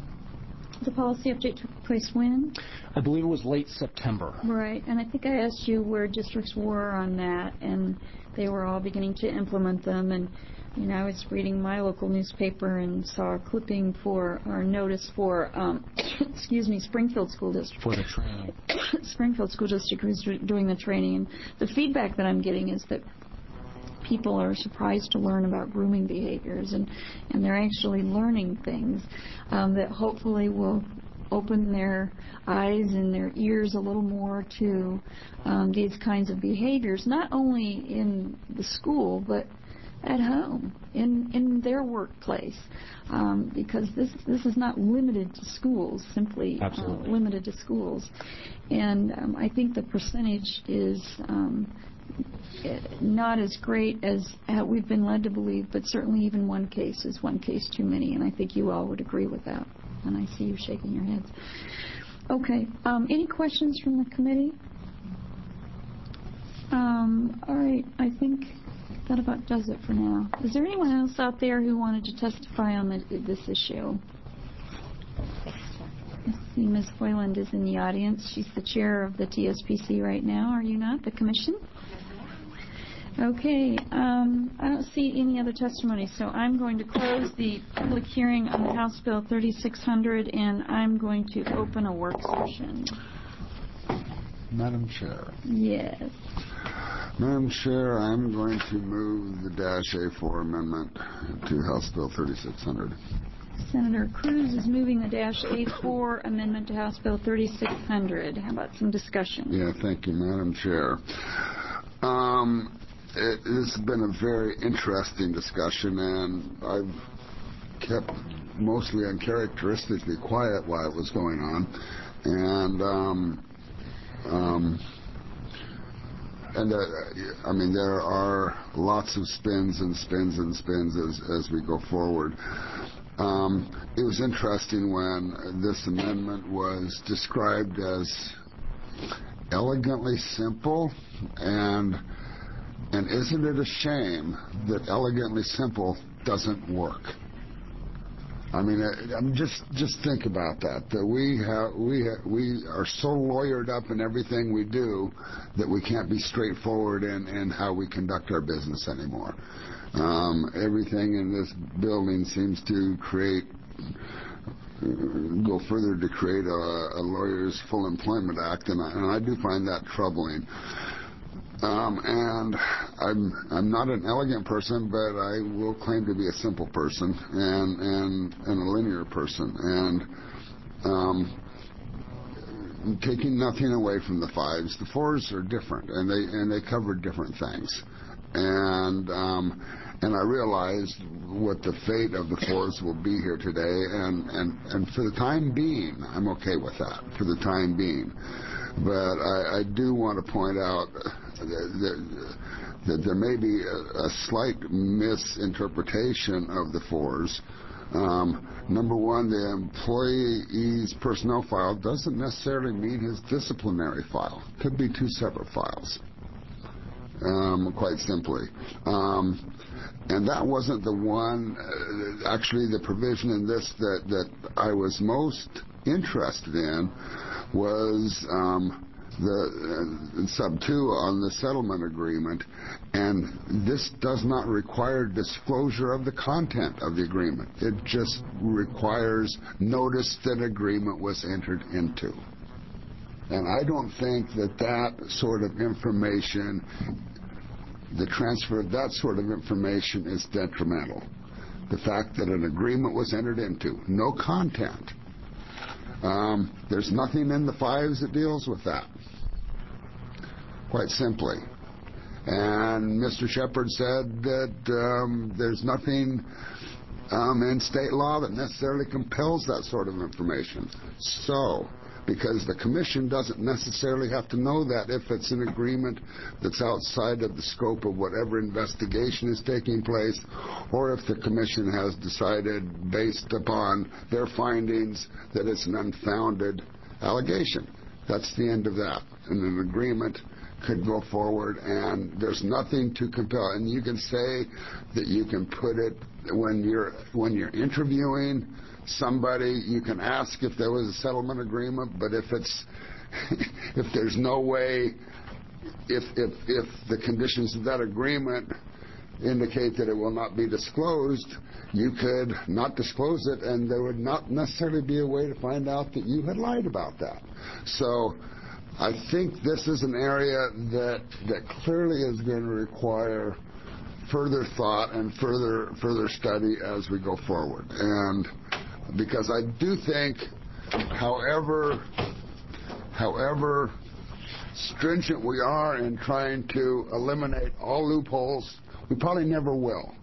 The policy update took place when? I believe it was late September. Right, and I think I asked you where districts were on that, and they were all beginning to implement them. And you know, I was reading my local newspaper and saw a clipping for, or notice for, um, excuse me, Springfield School District. For the training. Springfield School District was doing the training, and the feedback that I'm getting is that people are surprised to learn about grooming behaviors, and, and they're actually learning things um, that hopefully will open their eyes and their ears a little more to um, these kinds of behaviors, not only in the school, but at home, in, in their workplace, um, because this this is not limited to schools, simply uh, limited to schools. And um, I think the percentage is um, not as great as uh, we've been led to believe, but certainly even one case is one case too many, and I think you all would agree with that. And I see you shaking your heads. Okay. Um, any questions from the committee? Um, all right. I think that about does it for now. Is there anyone else out there who wanted to testify on the, this issue? I see Miz Hoyland is in the audience. She's the chair of the T S P C right now. Are you not? The commission? Okay. Um, I don't see any other testimony, so I'm going to close the public hearing on the House Bill thirty-six hundred, and I'm going to open a work session. Madam Chair. Yes. Madam Chair, I'm going to move the Dash A four amendment to House Bill thirty-six hundred. Senator Cruz is moving the Dash A four amendment to House Bill thirty-six hundred. How about some discussion? Yeah, thank you, Madam Chair. Um, it, this has been a very interesting discussion, and I've kept mostly uncharacteristically quiet while it was going on. And, um, um, and uh, I mean, there are lots of spins and spins and spins as, as we go forward. Um, it was interesting when this amendment was described as elegantly simple, and and isn't it a shame that elegantly simple doesn't work? I mean, I, I mean, just just think about that. That we have we ha, we are so lawyered up in everything we do that we can't be straightforward in, in how we conduct our business anymore. Um, everything in this building seems to create go further to create a, a lawyer's full employment act, and I, and I do find that troubling. Um, and I'm I'm not an elegant person, but I will claim to be a simple person and and, and a linear person. And um, taking nothing away from the fives, the fours are different, and they and they cover different things. And um, and I realized what the fate of the fours will be here today, and, and, and for the time being, I'm okay with that, for the time being. But I, I do want to point out that, that, that there may be a, a slight misinterpretation of the fours. Um, number one, the employee's personnel file doesn't necessarily mean his disciplinary file. Could be two separate files, um, quite simply. Um, and that wasn't the one, uh, actually the provision in this that, that I was most interested in was um, the uh, sub two on the settlement agreement, and this does not require disclosure of the content of the agreement. It just requires notice that agreement was entered into. And I don't think that that sort of information, the transfer of that sort of information is detrimental. The fact that an agreement was entered into, no content. Um, there's nothing in the fives that deals with that, quite simply. And Mister Shepard said that um, there's nothing um, in state law that necessarily compels that sort of information. So, because the commission doesn't necessarily have to know that if it's an agreement that's outside of the scope of whatever investigation is taking place, or if the commission has decided based upon their findings that it's an unfounded allegation. That's the end of that. And an agreement could go forward, and there's nothing to compel. And you can say that you can put it when you're when you're interviewing somebody, you can ask if there was a settlement agreement, but if it's if there's no way, if if if the conditions of that agreement indicate that it will not be disclosed, you could not disclose it, and there would not necessarily be a way to find out that you had lied about that. So I think this is an area that that clearly is going to require further thought and further further study as we go forward. And because I do think, however, however stringent we are in trying to eliminate all loopholes, we probably never will.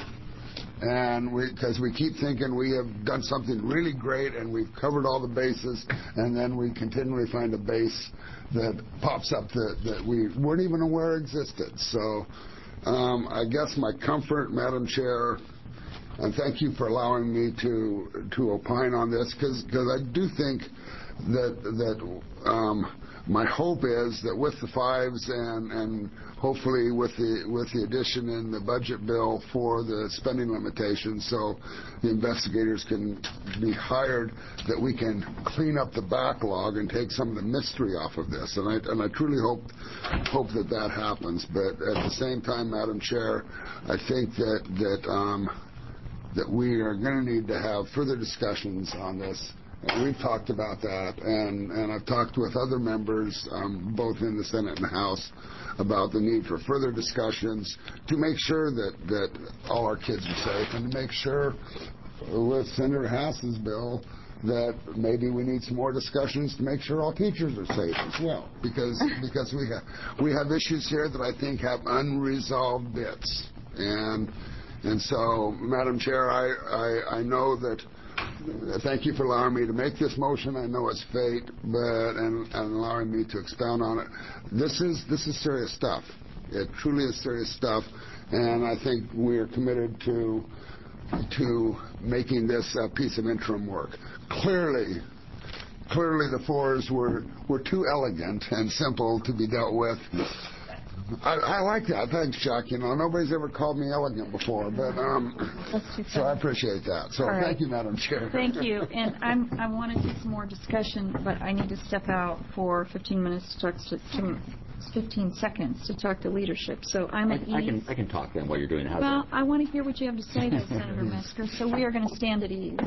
And because we, we keep thinking we have done something really great and we've covered all the bases, and then we continually find a base that pops up that, that we weren't even aware existed. So um, I guess my comfort, Madam Chair, and thank you for allowing me to to opine on this, because I do think that that um, my hope is that with the fives and, and hopefully with the with the addition in the budget bill for the spending limitations, so the investigators can be hired, that we can clean up the backlog and take some of the mystery off of this. And I and I truly hope hope that that happens. But at the same time, Madam Chair, I think that that um, that we are going to need to have further discussions on this. We've talked about that, and, and I've talked with other members, um, both in the Senate and the House, about the need for further discussions to make sure that, that all our kids are safe, and to make sure, with Senator Hass's bill, that maybe we need some more discussions to make sure all teachers are safe as well, because because we have we have issues here that I think have unresolved bits, and and so, Madam Chair, I I, I know that. Thank you for allowing me to make this motion. I know it's fate, but and, and allowing me to expound on it. This is this is serious stuff. It truly is serious stuff, and I think we are committed to to making this a piece of interim work. Clearly, clearly the fours were were too elegant and simple to be dealt with. I, I like that. Thanks, Chuck. You know, nobody's ever called me elegant before, but um, so I appreciate that. So right. Thank you, Madam Chair. Thank you. And I'm, I want to do some more discussion, but I need to step out for fifteen minutes to talk to, to fifteen seconds to talk to leadership. So I'm at I, ease. I can I can talk then while you're doing it. Well, I want to hear what you have to say, though, Senator Metzger. So we are going to stand at ease.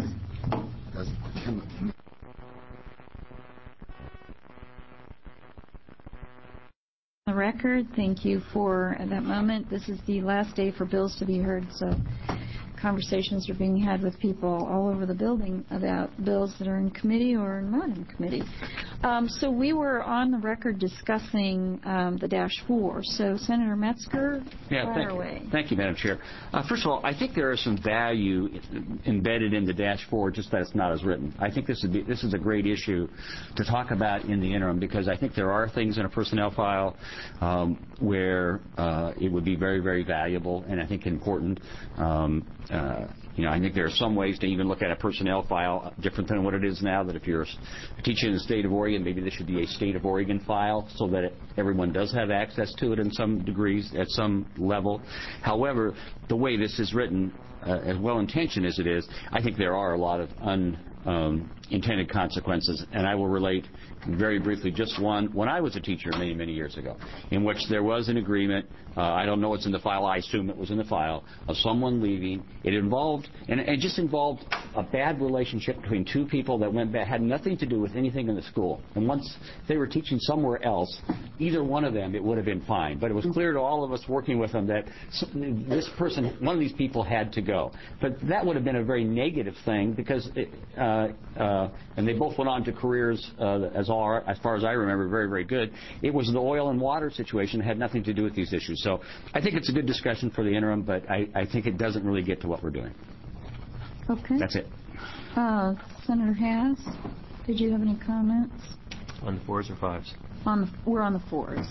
The record. Thank you for that moment. This is the last day for bills to be heard, so conversations are being had with people all over the building about bills that are in committee or not in committee. Um, so we were on the record discussing um, the dash four. So Senator Metzger, yeah, fire thank, away. Thank you, Madam Chair. Uh, first of all, I think there is some value embedded in the dash four, just that it's not as written. I think this is be, this is a great issue to talk about in the interim, because I think there are things in a personnel file um, where uh, it would be very, very valuable and I think important. Um, Uh, you know, I think there are some ways to even look at a personnel file different than what it is now, that if you're a teacher in the state of Oregon, maybe this should be a state of Oregon file so that it, everyone does have access to it in some degrees, at some level. However, the way this is written, uh, as well-intentioned as it is, I think there are a lot of unintended um, consequences, and I will relate very briefly just one. When I was a teacher many, many years ago, in which there was an agreement, uh, I don't know what's in the file, I assume it was in the file, of someone leaving. It involved, and it just involved a bad relationship between two people that went back, had nothing to do with anything in the school. And once they were teaching somewhere else, either one of them, it would have been fine. But it was clear to all of us working with them that this person, one of these people had to go. But that would have been a very negative thing, because it, uh, uh, and they both went on to careers uh, as all, as far as I remember, very, very good. It was the oil and water situation, had nothing to do with these issues. So I think it's a good discussion for the interim, but I, I think it doesn't really get to what we're doing. Okay. That's it. Uh, Senator Hass, did you have any comments? On the fours or fives? On the, we're on the fours.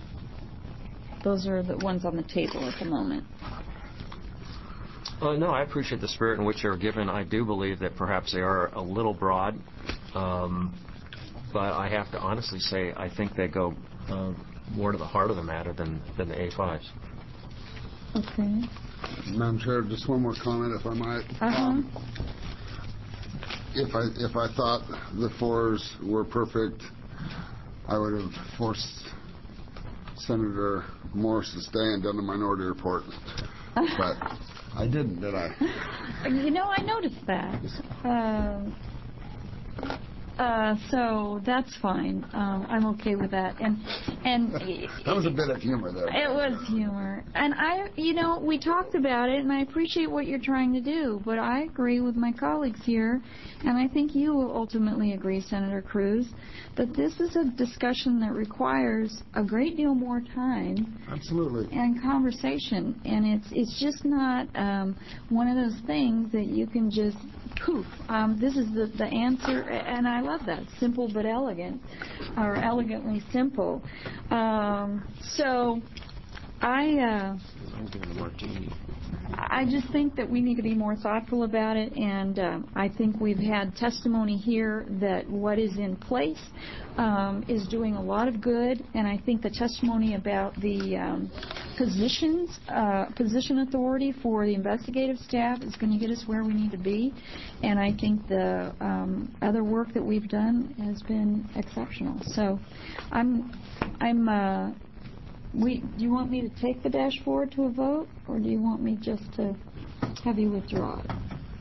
Those are the ones on the table at the moment. Uh, no, I appreciate the spirit in which they're given. I do believe that perhaps they are a little broad. Um, But I have to honestly say, I think they go uh, more to the heart of the matter than, than the A fives. Okay. Madam Chair, just one more comment, if I might. Uh-huh. Um, if I if I thought the fours were perfect, I would have forced Senator Morris to stay and done the minority report. But I didn't, did I? You know, I noticed that. Uh, Uh, so that's fine. Um, I'm okay with that. And and that was a bit of humor there. It was humor. And I, you know, we talked about it, and I appreciate what you're trying to do. But I agree with my colleagues here, and I think you will ultimately agree, Senator Cruz, that this is a discussion that requires a great deal more time. Absolutely. And conversation, and it's it's just not um, one of those things that you can just poof. Um, this is the the answer, and I love that, simple but elegant, or elegantly simple. Um, so, I. Uh, I just think that we need to be more thoughtful about it, and um, I think we've had testimony here that what is in place um, is doing a lot of good, and I think the testimony about the um, positions, uh, position authority for the investigative staff is going to get us where we need to be, and I think the um, other work that we've done has been exceptional. So, I'm, I'm. Uh, We, do you want me to take the dash forward to a vote, or do you want me just to have you withdraw it?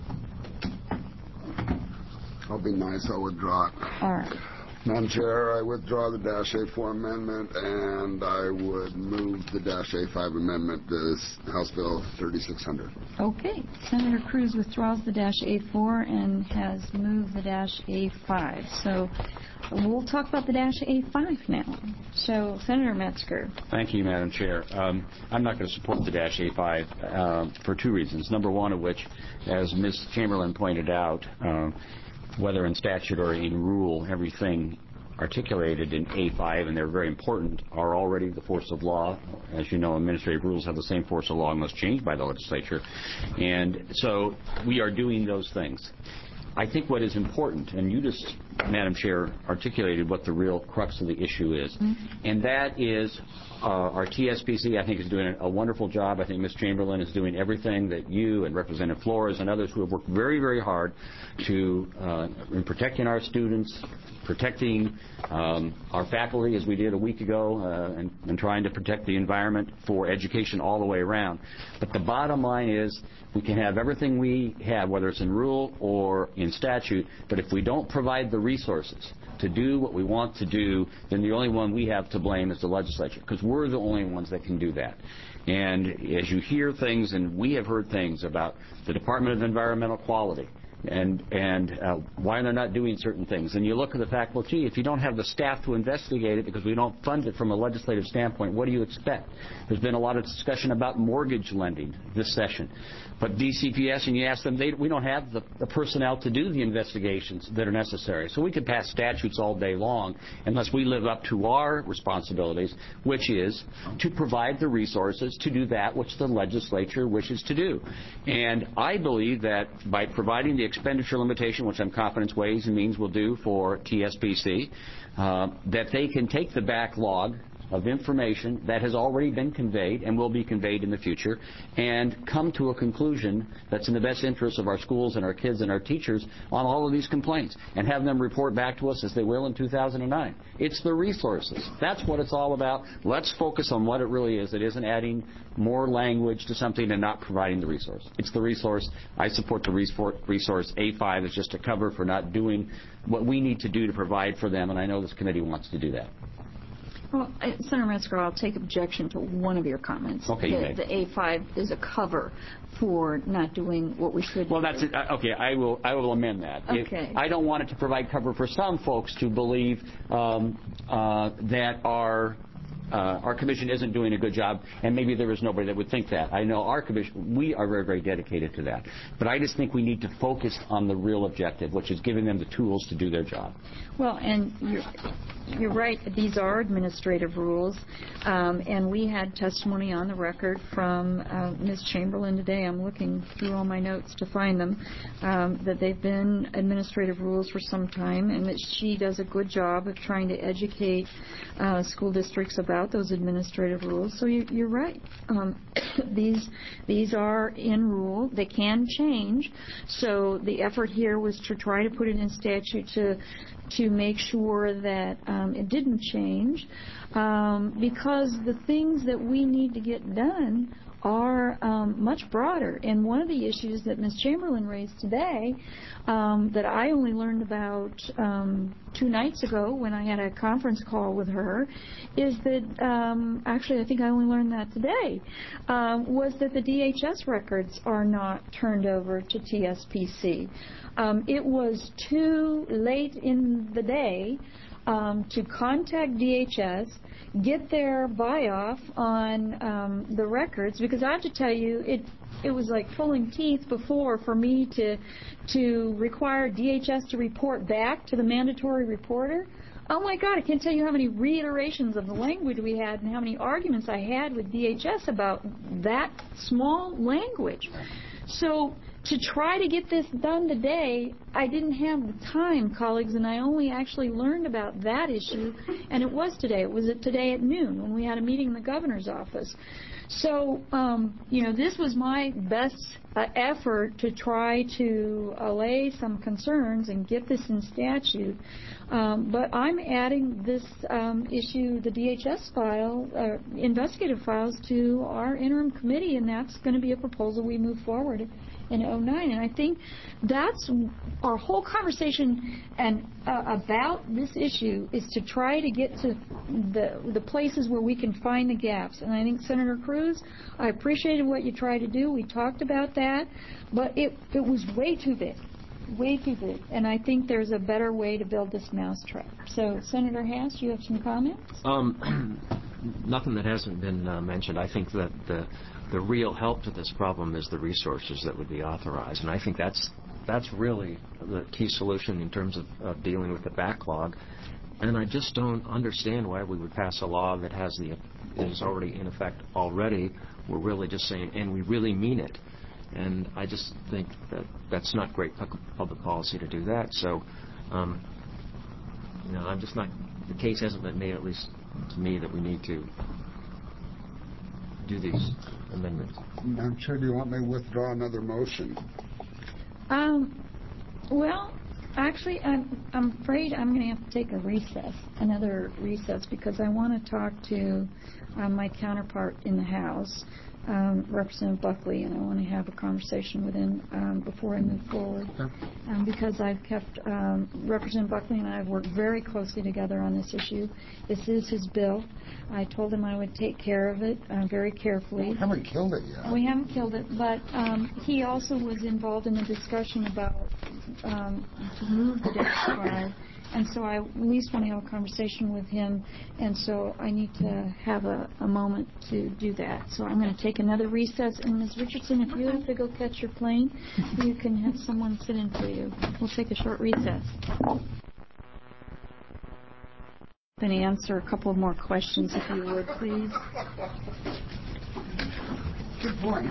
I'll be nice. I'll withdraw it. All right. Madam Chair, I withdraw the dash A four amendment, and I would move the dash A five amendment to House Bill thirty-six hundred. Okay. Senator Cruz withdraws the dash A four and has moved the dash A five. So we'll talk about the dash A five now. So, Senator Metzger. Thank you, Madam Chair. Um, I'm not going to support the dash A five uh, for two reasons. Number one of which, as Miz Chamberlain pointed out, uh, whether in statute or in rule, everything articulated in A five, and they're very important, are already the force of law. As you know, administrative rules have the same force of law unless changed by the legislature. And so we are doing those things. I think what is important, and you just, Madam Chair, articulated what the real crux of the issue is, mm-hmm. and that is uh, our T S P C, I think, is doing a wonderful job. I think Miz Chamberlain is doing everything that you and Representative Flores and others who have worked very, very hard to uh, in protecting our students, protecting um, our faculty, as we did a week ago, uh, and, and trying to protect the environment for education all the way around. But the bottom line is we can have everything we have, whether it's in rule or in statute, but if we don't provide the resources to do what we want to do, then the only one we have to blame is the legislature, because we're the only ones that can do that. And as you hear things, and we have heard things about the Department of Environmental Quality, and and uh, why they're not doing certain things. And you look at the fact, well, gee, if you don't have the staff to investigate it because we don't fund it from a legislative standpoint, what do you expect? There's been a lot of discussion about mortgage lending this session. But D C P S, and you ask them, they, we don't have the, the personnel to do the investigations that are necessary. So we could pass statutes all day long unless we live up to our responsibilities, which is to provide the resources to do that which the legislature wishes to do. And I believe that by providing the expenditure limitation, which I'm confident Ways and Means will do for T S P C, uh, that they can take the backlog of information that has already been conveyed and will be conveyed in the future and come to a conclusion that's in the best interest of our schools and our kids and our teachers on all of these complaints and have them report back to us as they will in two thousand nine. It's the resources. That's what it's all about. Let's focus on what it really is. It isn't adding more language to something and not providing the resource. It's the resource. I support the resource. A five is just a cover for not doing what we need to do to provide for them, and I know this committee wants to do that. Well, Senator Metzger, I'll take objection to one of your comments. Okay, the, you may. The A five is a cover for not doing what we should well, do. Well, that's it. Okay, I will I will amend that. Okay. If, I don't want it to provide cover for some folks to believe um, uh, that our Uh, our commission isn't doing a good job, and maybe there is nobody that would think that. I know our commission, we are very, very dedicated to that. But I just think we need to focus on the real objective, which is giving them the tools to do their job. Well, and you're, you're right. These are administrative rules, um, and we had testimony on the record from uh, Miz Chamberlain today. I'm looking through all my notes to find them, um, that they've been administrative rules for some time, and that she does a good job of trying to educate uh, school districts about those administrative rules. So you, you're right. Um, these these are in rule. They can change. So the effort here was to try to put it in statute to to make sure that um, it didn't change, um, because the things that we need to get done are um, much broader. And one of the issues that Miz Chamberlain raised today um, that I only learned about um, two nights ago when I had a conference call with her is that, um, actually I think I only learned that today, um, was that the D H S records are not turned over to T S P C. Um, it was too late in the day um, to contact D H S, get their buy-off on um, the records, because I have to tell you, it it was like pulling teeth before for me to to require D H S to report back to the mandatory reporter. Oh my God, I can't tell you how many reiterations of the language we had and how many arguments I had with D H S about that small language. So to try to get this done today, I didn't have the time, colleagues, and I only actually learned about that issue, and it was today. It was at today at noon when we had a meeting in the governor's office. So, um, you know, this was my best uh, effort to try to allay some concerns and get this in statute. Um, but I'm adding this um, issue, the D H S file, uh, investigative files, to our interim committee, and that's going to be a proposal we move forward in oh nine. And I think that's our whole conversation and uh, about this issue is to try to get to the the places where we can find the gaps. And I think, Senator Cruz, I appreciated what you tried to do. We talked about that, but it, it was way too big. Way too big. And I think there's a better way to build this mousetrap. So, Senator Hass, you have some comments? Um, nothing that hasn't been uh, mentioned. I think that the the real help to this problem is the resources that would be authorized, and I think that's that's really the key solution in terms of, of dealing with the backlog. And I just don't understand why we would pass a law that has the is already in effect already. We're really just saying, and we really mean it. And I just think that that's not great public policy to do that. So, um, you know, I'm just not. The case hasn't been made, at least to me, that we need to do these amendments. Madam Chair, do you want me to withdraw another motion? Um, well, actually, I'm, I'm afraid I'm going to have to take a recess, another recess, because I want to talk to uh, my counterpart in the House, um, Representative Buckley, and I want to have a conversation with him um, before I move forward. Um, because I've kept, um, Representative Buckley and I have worked very closely together on this issue. This is his bill. I told him I would take care of it uh, very carefully. We haven't killed it yet. We haven't killed it, but um, he also was involved in the discussion about um, to move the debt file. And so I at least want to have a conversation with him, and so I need to have a, a moment to do that. So I'm going to take another recess. And Miz Richardson, if you have to go catch your plane, you can have someone sit in for you. We'll take a short recess. Then answer a couple of more questions, if you would, please. Good point.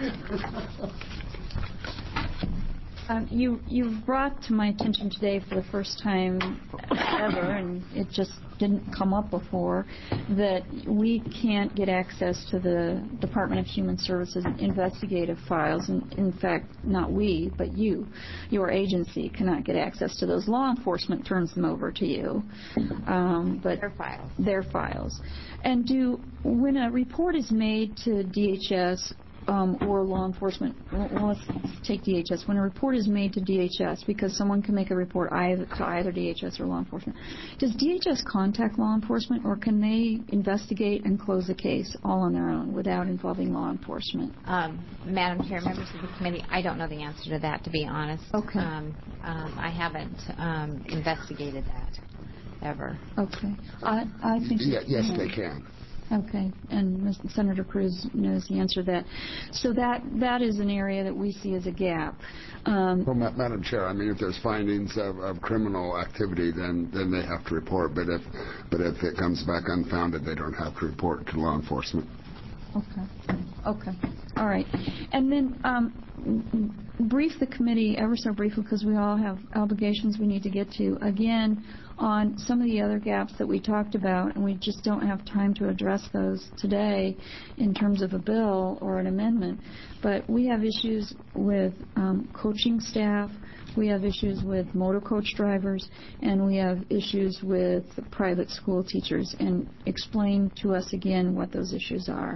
Um, you you brought to my attention today for the first time ever, and it just didn't come up before, that we can't get access to the Department of Human Services investigative files. And in fact, not we, but you, your agency, cannot get access to those. Law enforcement turns them over to you. Um, but Their files. Their files. And do when a report is made to D H S, Um, or law enforcement, well, let's take D H S. When a report is made to D H S, because someone can make a report either to either D H S or law enforcement, does D H S contact law enforcement, or can they investigate and close the case all on their own without involving law enforcement? Um, Madam Chair, members of the committee, I don't know the answer to that, to be honest. Okay. Um, um, I haven't um, investigated that ever. Okay. I, I think... Yeah, yes, yeah. they can. Okay, and Miz Senator Cruz knows the answer to that. So that that is an area that we see as a gap. Um, Well, Ma- Madam Chair, I mean, if there's findings of, of criminal activity, then, then they have to report. But if but if it comes back unfounded, they don't have to report to law enforcement. Okay. Okay. All right. And then um, brief the committee ever so briefly, because we all have obligations we need to get to, again, on some of the other gaps that we talked about, and we just don't have time to address those today in terms of a bill or an amendment. But we have issues with um, coaching staff, we have issues with motor coach drivers, and we have issues with private school teachers. And explain to us again what those issues are.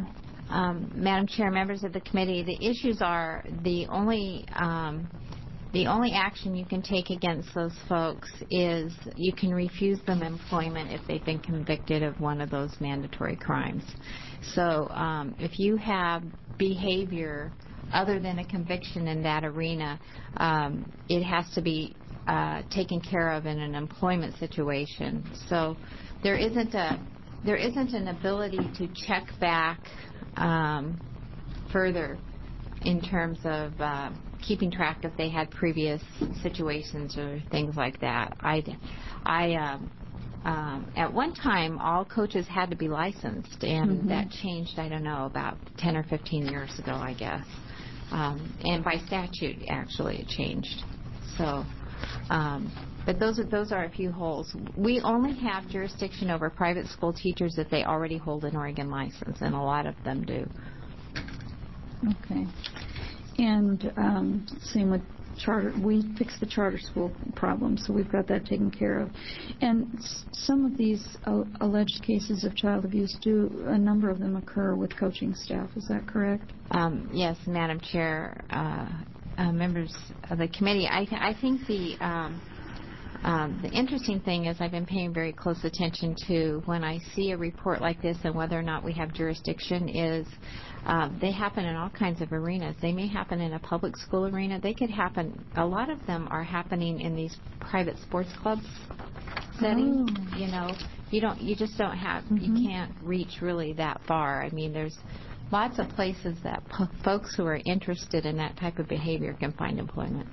Um, Madam Chair, members of the committee, the issues are the only um, the only action you can take against those folks is you can refuse them employment if they've been convicted of one of those mandatory crimes. So um, if you have behavior other than a conviction in that arena, um, it has to be uh, taken care of in an employment situation. So there isn't a there isn't an ability to check back um, further in terms of uh, keeping track if they had previous situations or things like that. I, I um, um, at one time, all coaches had to be licensed, and Mm-hmm. that changed, I don't know, about ten or fifteen years ago, I guess. Um, and by statute, actually, it changed. So, um, but those are those are a few holes. We only have jurisdiction over private school teachers if they already hold an Oregon license, and a lot of them do. Okay. And um, same with charter. We fixed the charter school problem, so we've got that taken care of. And s- some of these uh, alleged cases of child abuse do, a number of them occur with coaching staff. Is that correct? Um, yes, Madam Chair, uh, uh, members of the committee, I, th- I think the um, um, the interesting thing is I've been paying very close attention to when I see a report like this and whether or not we have jurisdiction is um, they happen in all kinds of arenas. They may happen in a public school arena. They could happen, a lot of them are happening in these private sports clubs settings. Oh. You know, you don't, you just don't have, Mhm. you can't reach really that far. I mean, there's lots of places that p- folks who are interested in that type of behavior can find employment.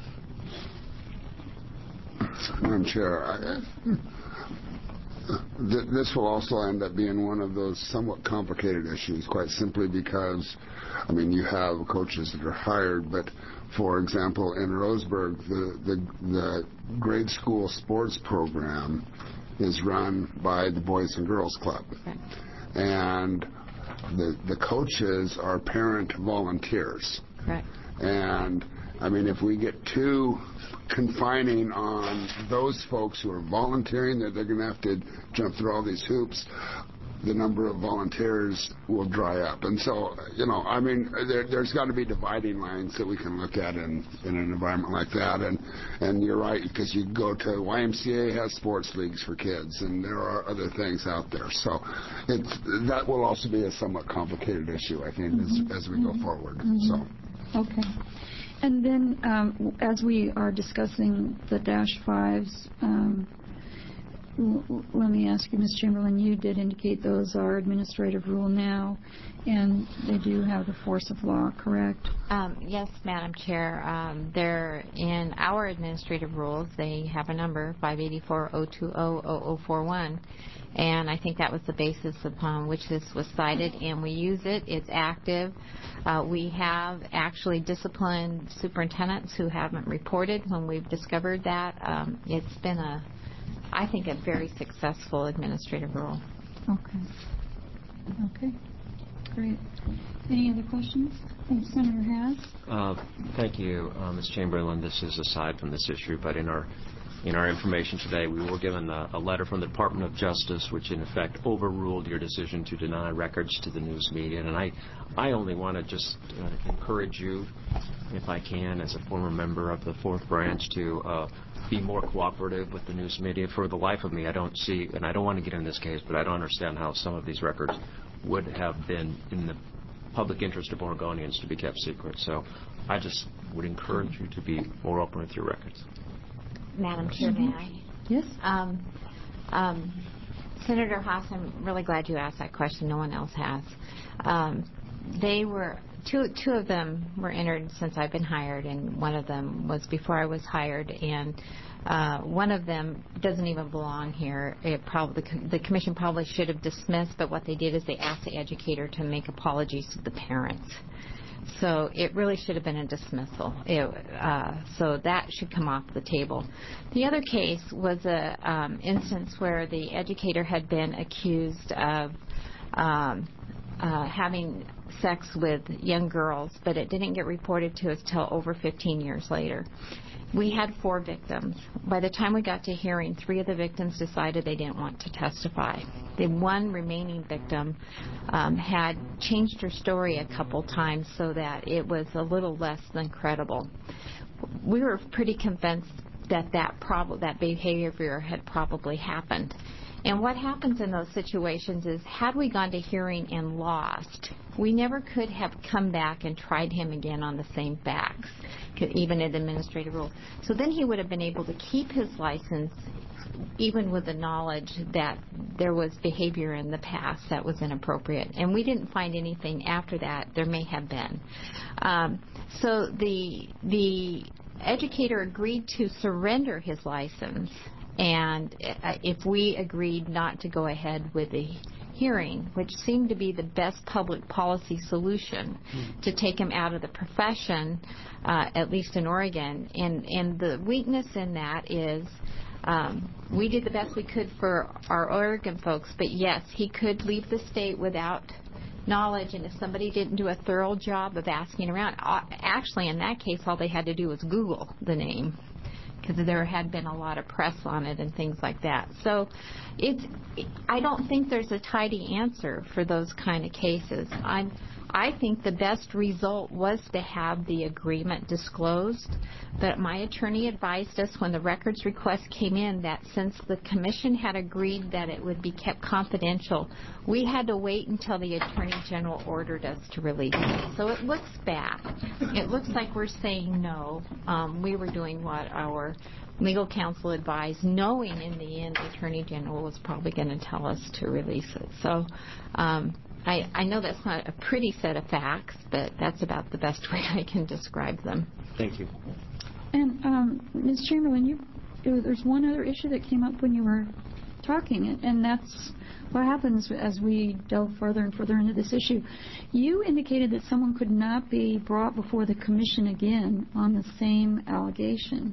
Madam Chair, I, th- this will also end up being one of those somewhat complicated issues, quite simply because, I mean, you have coaches that are hired, but for example, in Roseburg, the, the, the grade school sports program is run by the Boys and Girls Club. Okay. And the, the coaches are parent volunteers. Correct. And, I mean, if we get too confining on those folks who are volunteering, that they're going to have to jump through all these hoops, the number of volunteers will dry up. And so, you know, I mean, there, there's got to be dividing lines that we can look at in, in an environment like that. And, and you're right, because you go to Y M C A has sports leagues for kids, and there are other things out there. So it's, that will also be a somewhat complicated issue, I think, Mm-hmm. as, as we go forward. Mm-hmm. So. Okay. And then, um, as we are discussing the dash fives, um, l- l- let me ask you, Miz Chamberlain, you did indicate those are administrative rule now, and they do have the force of law, correct? Um, yes, Madam Chair. Um, they're in our administrative rules. They have a number, five eighty-four oh two oh oh oh four one. And I think that was the basis upon which this was cited, and we use it. It's active. Uh, we have actually disciplined superintendents who haven't reported when we've discovered that. Um, it's been a, I think, a very successful administrative rule. Okay. Okay. Great. Any other questions? Thank you, Senator Haas. Uh, thank you, uh, Miz Chamberlain. This is aside from this issue, but in our in our information today, we were given a, a letter from the Department of Justice, which in effect overruled your decision to deny records to the news media. And I, I only want to just uh, encourage you, if I can, as a former member of the Fourth Branch, to uh, be more cooperative with the news media. For the life of me, I don't see, and I don't want to get in this case, but I don't understand how some of these records would have been in the public interest of Oregonians to be kept secret. So I just would encourage you to be more open with your records. Madam Chair, may I? Yes. Um, um, Senator Haas, I'm really glad you asked that question. No one else has. Um, they were two. Two of them were entered since I've been hired, and one of them was before I was hired. And uh, one of them doesn't even belong here. It probably the, the commission probably should have dismissed, but what they did is they asked the educator to make apologies to the parents. So it really should have been a dismissal. It, uh, so that should come off the table. The other case was a um, instance where the educator had been accused of um, uh, having sex with young girls, but it didn't get reported to us till over fifteen years later. We had four victims. By the time we got to hearing, three of the victims decided they didn't want to testify. The one remaining victim um, had changed her story a couple times so that it was a little less than credible. We were pretty convinced that that, prob- that behavior had probably happened. And what happens in those situations is, had we gone to hearing and lost, we never could have come back and tried him again on the same facts, even in administrative rule. So then he would have been able to keep his license, even with the knowledge that there was behavior in the past that was inappropriate. And we didn't find anything after that. There may have been. Um, so the the educator agreed to surrender his license. And if we agreed not to go ahead with the hearing, which seemed to be the best public policy solution mm. to take him out of the profession, uh, at least in Oregon. And, and the weakness in that is um, we did the best we could for our Oregon folks, but yes, he could leave the state without knowledge, and if somebody didn't do a thorough job of asking around, actually in that case all they had to do was Google the name, because there had been a lot of press on it and things like that. So it's, I don't think there's a tidy answer for those kind of cases. I'm, I think the best result was to have the agreement disclosed, but my attorney advised us when the records request came in that since the commission had agreed that it would be kept confidential, we had to wait until the Attorney General ordered us to release it. So it looks bad. It looks like we're saying no. Um, we were doing what our legal counsel advised, knowing in the end the Attorney General was probably going to tell us to release it. So um, I, I know that's not a pretty set of facts, but that's about the best way I can describe them. Thank you. And um, Miz Chamberlain, you, there's one other issue that came up when you were talking, and that's what happens as we delve further and further into this issue. You indicated that someone could not be brought before the commission again on the same allegation.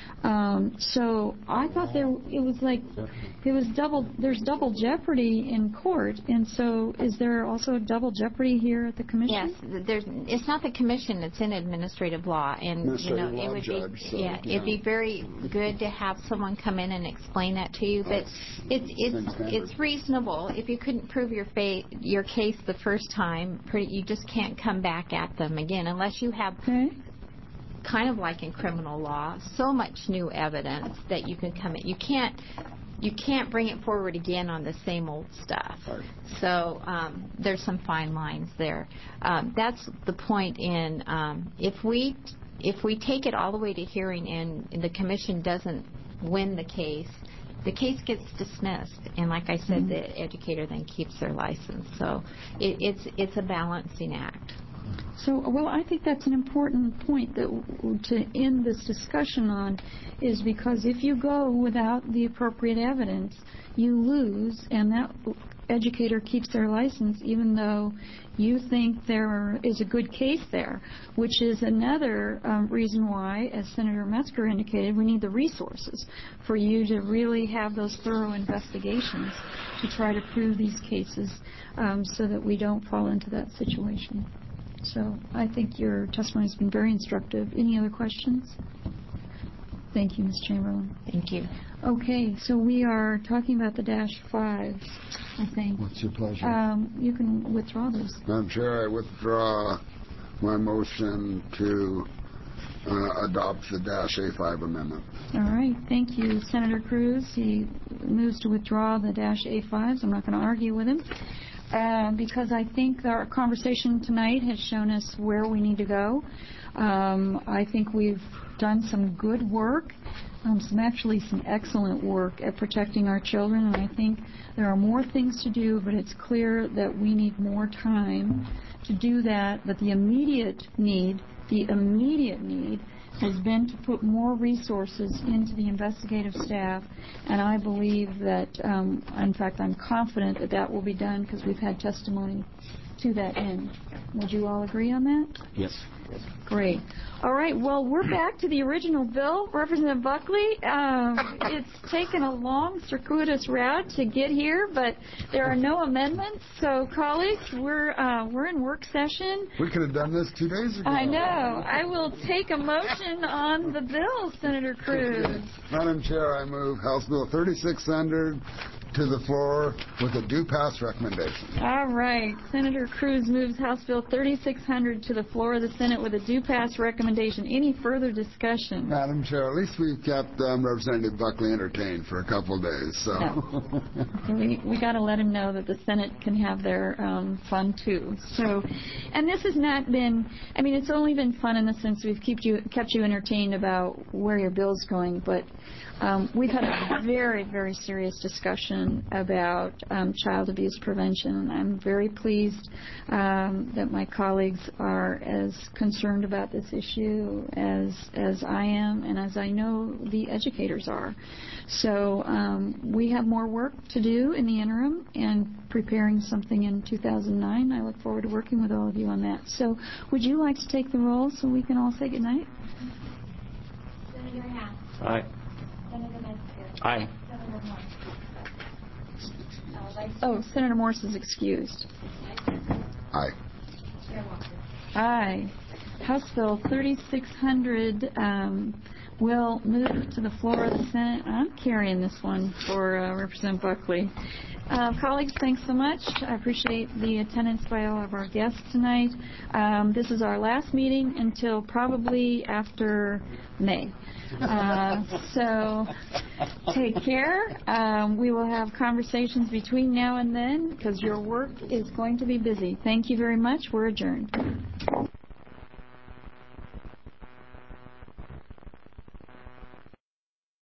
Um, so I thought there it was like it was double. There's double jeopardy in court, and so is there also a double jeopardy here at the commission? Yes, there's. It's not the commission; it's in administrative law, and you know it would judge, be so, yeah, yeah, it'd be very good to have someone come in and explain that to you. But it's it's it's reasonable if you couldn't prove your fa- your case the first time. Pretty, you just can't come back at them again unless you have. Okay. Kind of like in criminal law, so much new evidence that you can come in. You can't, you can't bring it forward again on the same old stuff. Right. So um, there's some fine lines there. Um, that's the point. In um, if we if we take it all the way to hearing and, and the commission doesn't win the case, the case gets dismissed. And like I said, mm-hmm. the educator then keeps their license. So it, it's it's a balancing act. So, well, I think that's an important point that w- to end this discussion on, is because if you go without the appropriate evidence, you lose, and that educator keeps their license even though you think there is a good case there, which is another um, reason why, as Senator Metzger indicated, we need the resources for you to really have those thorough investigations to try to prove these cases um, so that we don't fall into that situation. So I think your testimony has been very instructive. Any other questions? Thank you, Miz Chamberlain. Thank you. Okay, so we are talking about the dash fives, I think. What's your pleasure? Um, you can withdraw those. Madam Chair, I withdraw my motion to uh, adopt the dash A five amendment. All right, thank you, Senator Cruz. He moves to withdraw the dash A fives. I'm not going to argue with him. Uh, because I think our conversation tonight has shown us where we need to go. Um, I think we've done some good work, um, some actually some excellent work at protecting our children, and I think there are more things to do, but it's clear that we need more time to do that, but the immediate need, the immediate need has been to put more resources into the investigative staff, and I believe that, um, in fact, I'm confident that that will be done because we've had testimony to that end. Would you all agree on that? Yes. Great. All right. Well, we're back to the original bill. Representative Buckley, um, it's taken a long, circuitous route to get here, but there are no amendments. So, colleagues, we're uh, we're in work session. We could have done this two days ago. I know. I will take a motion on the bill, Senator Cruz. Madam Chair, I move House Bill thirty-six hundred to the floor with a due pass recommendation. All right. Senator Cruz moves House Bill thirty-six hundred to the floor of the Senate with a due pass recommendation. Any further discussion? Madam Chair, at least we've kept um, Representative Buckley entertained for a couple of days. So No. we we got to let him know that the Senate can have their um, fun too. So, and this has not been. I mean, it's only been fun in the sense we've kept you kept you entertained about where your bill's going, but. Um, we've had a very, very serious discussion about um, child abuse prevention. I'm very pleased um, that my colleagues are as concerned about this issue as as I am, and as I know the educators are. So um, we have more work to do in the interim and preparing something in two thousand nine. I look forward to working with all of you on that. So would you like to take the roll so we can all say goodnight? Senator Howe. Aye. Senator Metzger. Aye. Senator Morse. Uh, Vice Oh, Senator Morse is excused. aye. Chair Walker. Aye. House Bill thirty-six hundred um, will move to the floor of the Senate. I'm carrying this one for uh, Representative Buckley. Uh, colleagues, thanks so much. I appreciate the attendance by all of our guests tonight. Um, this is our last meeting until probably after May. Uh, so take care. Um, we will have conversations between now and then because your work is going to be busy. Thank you very much. We're adjourned.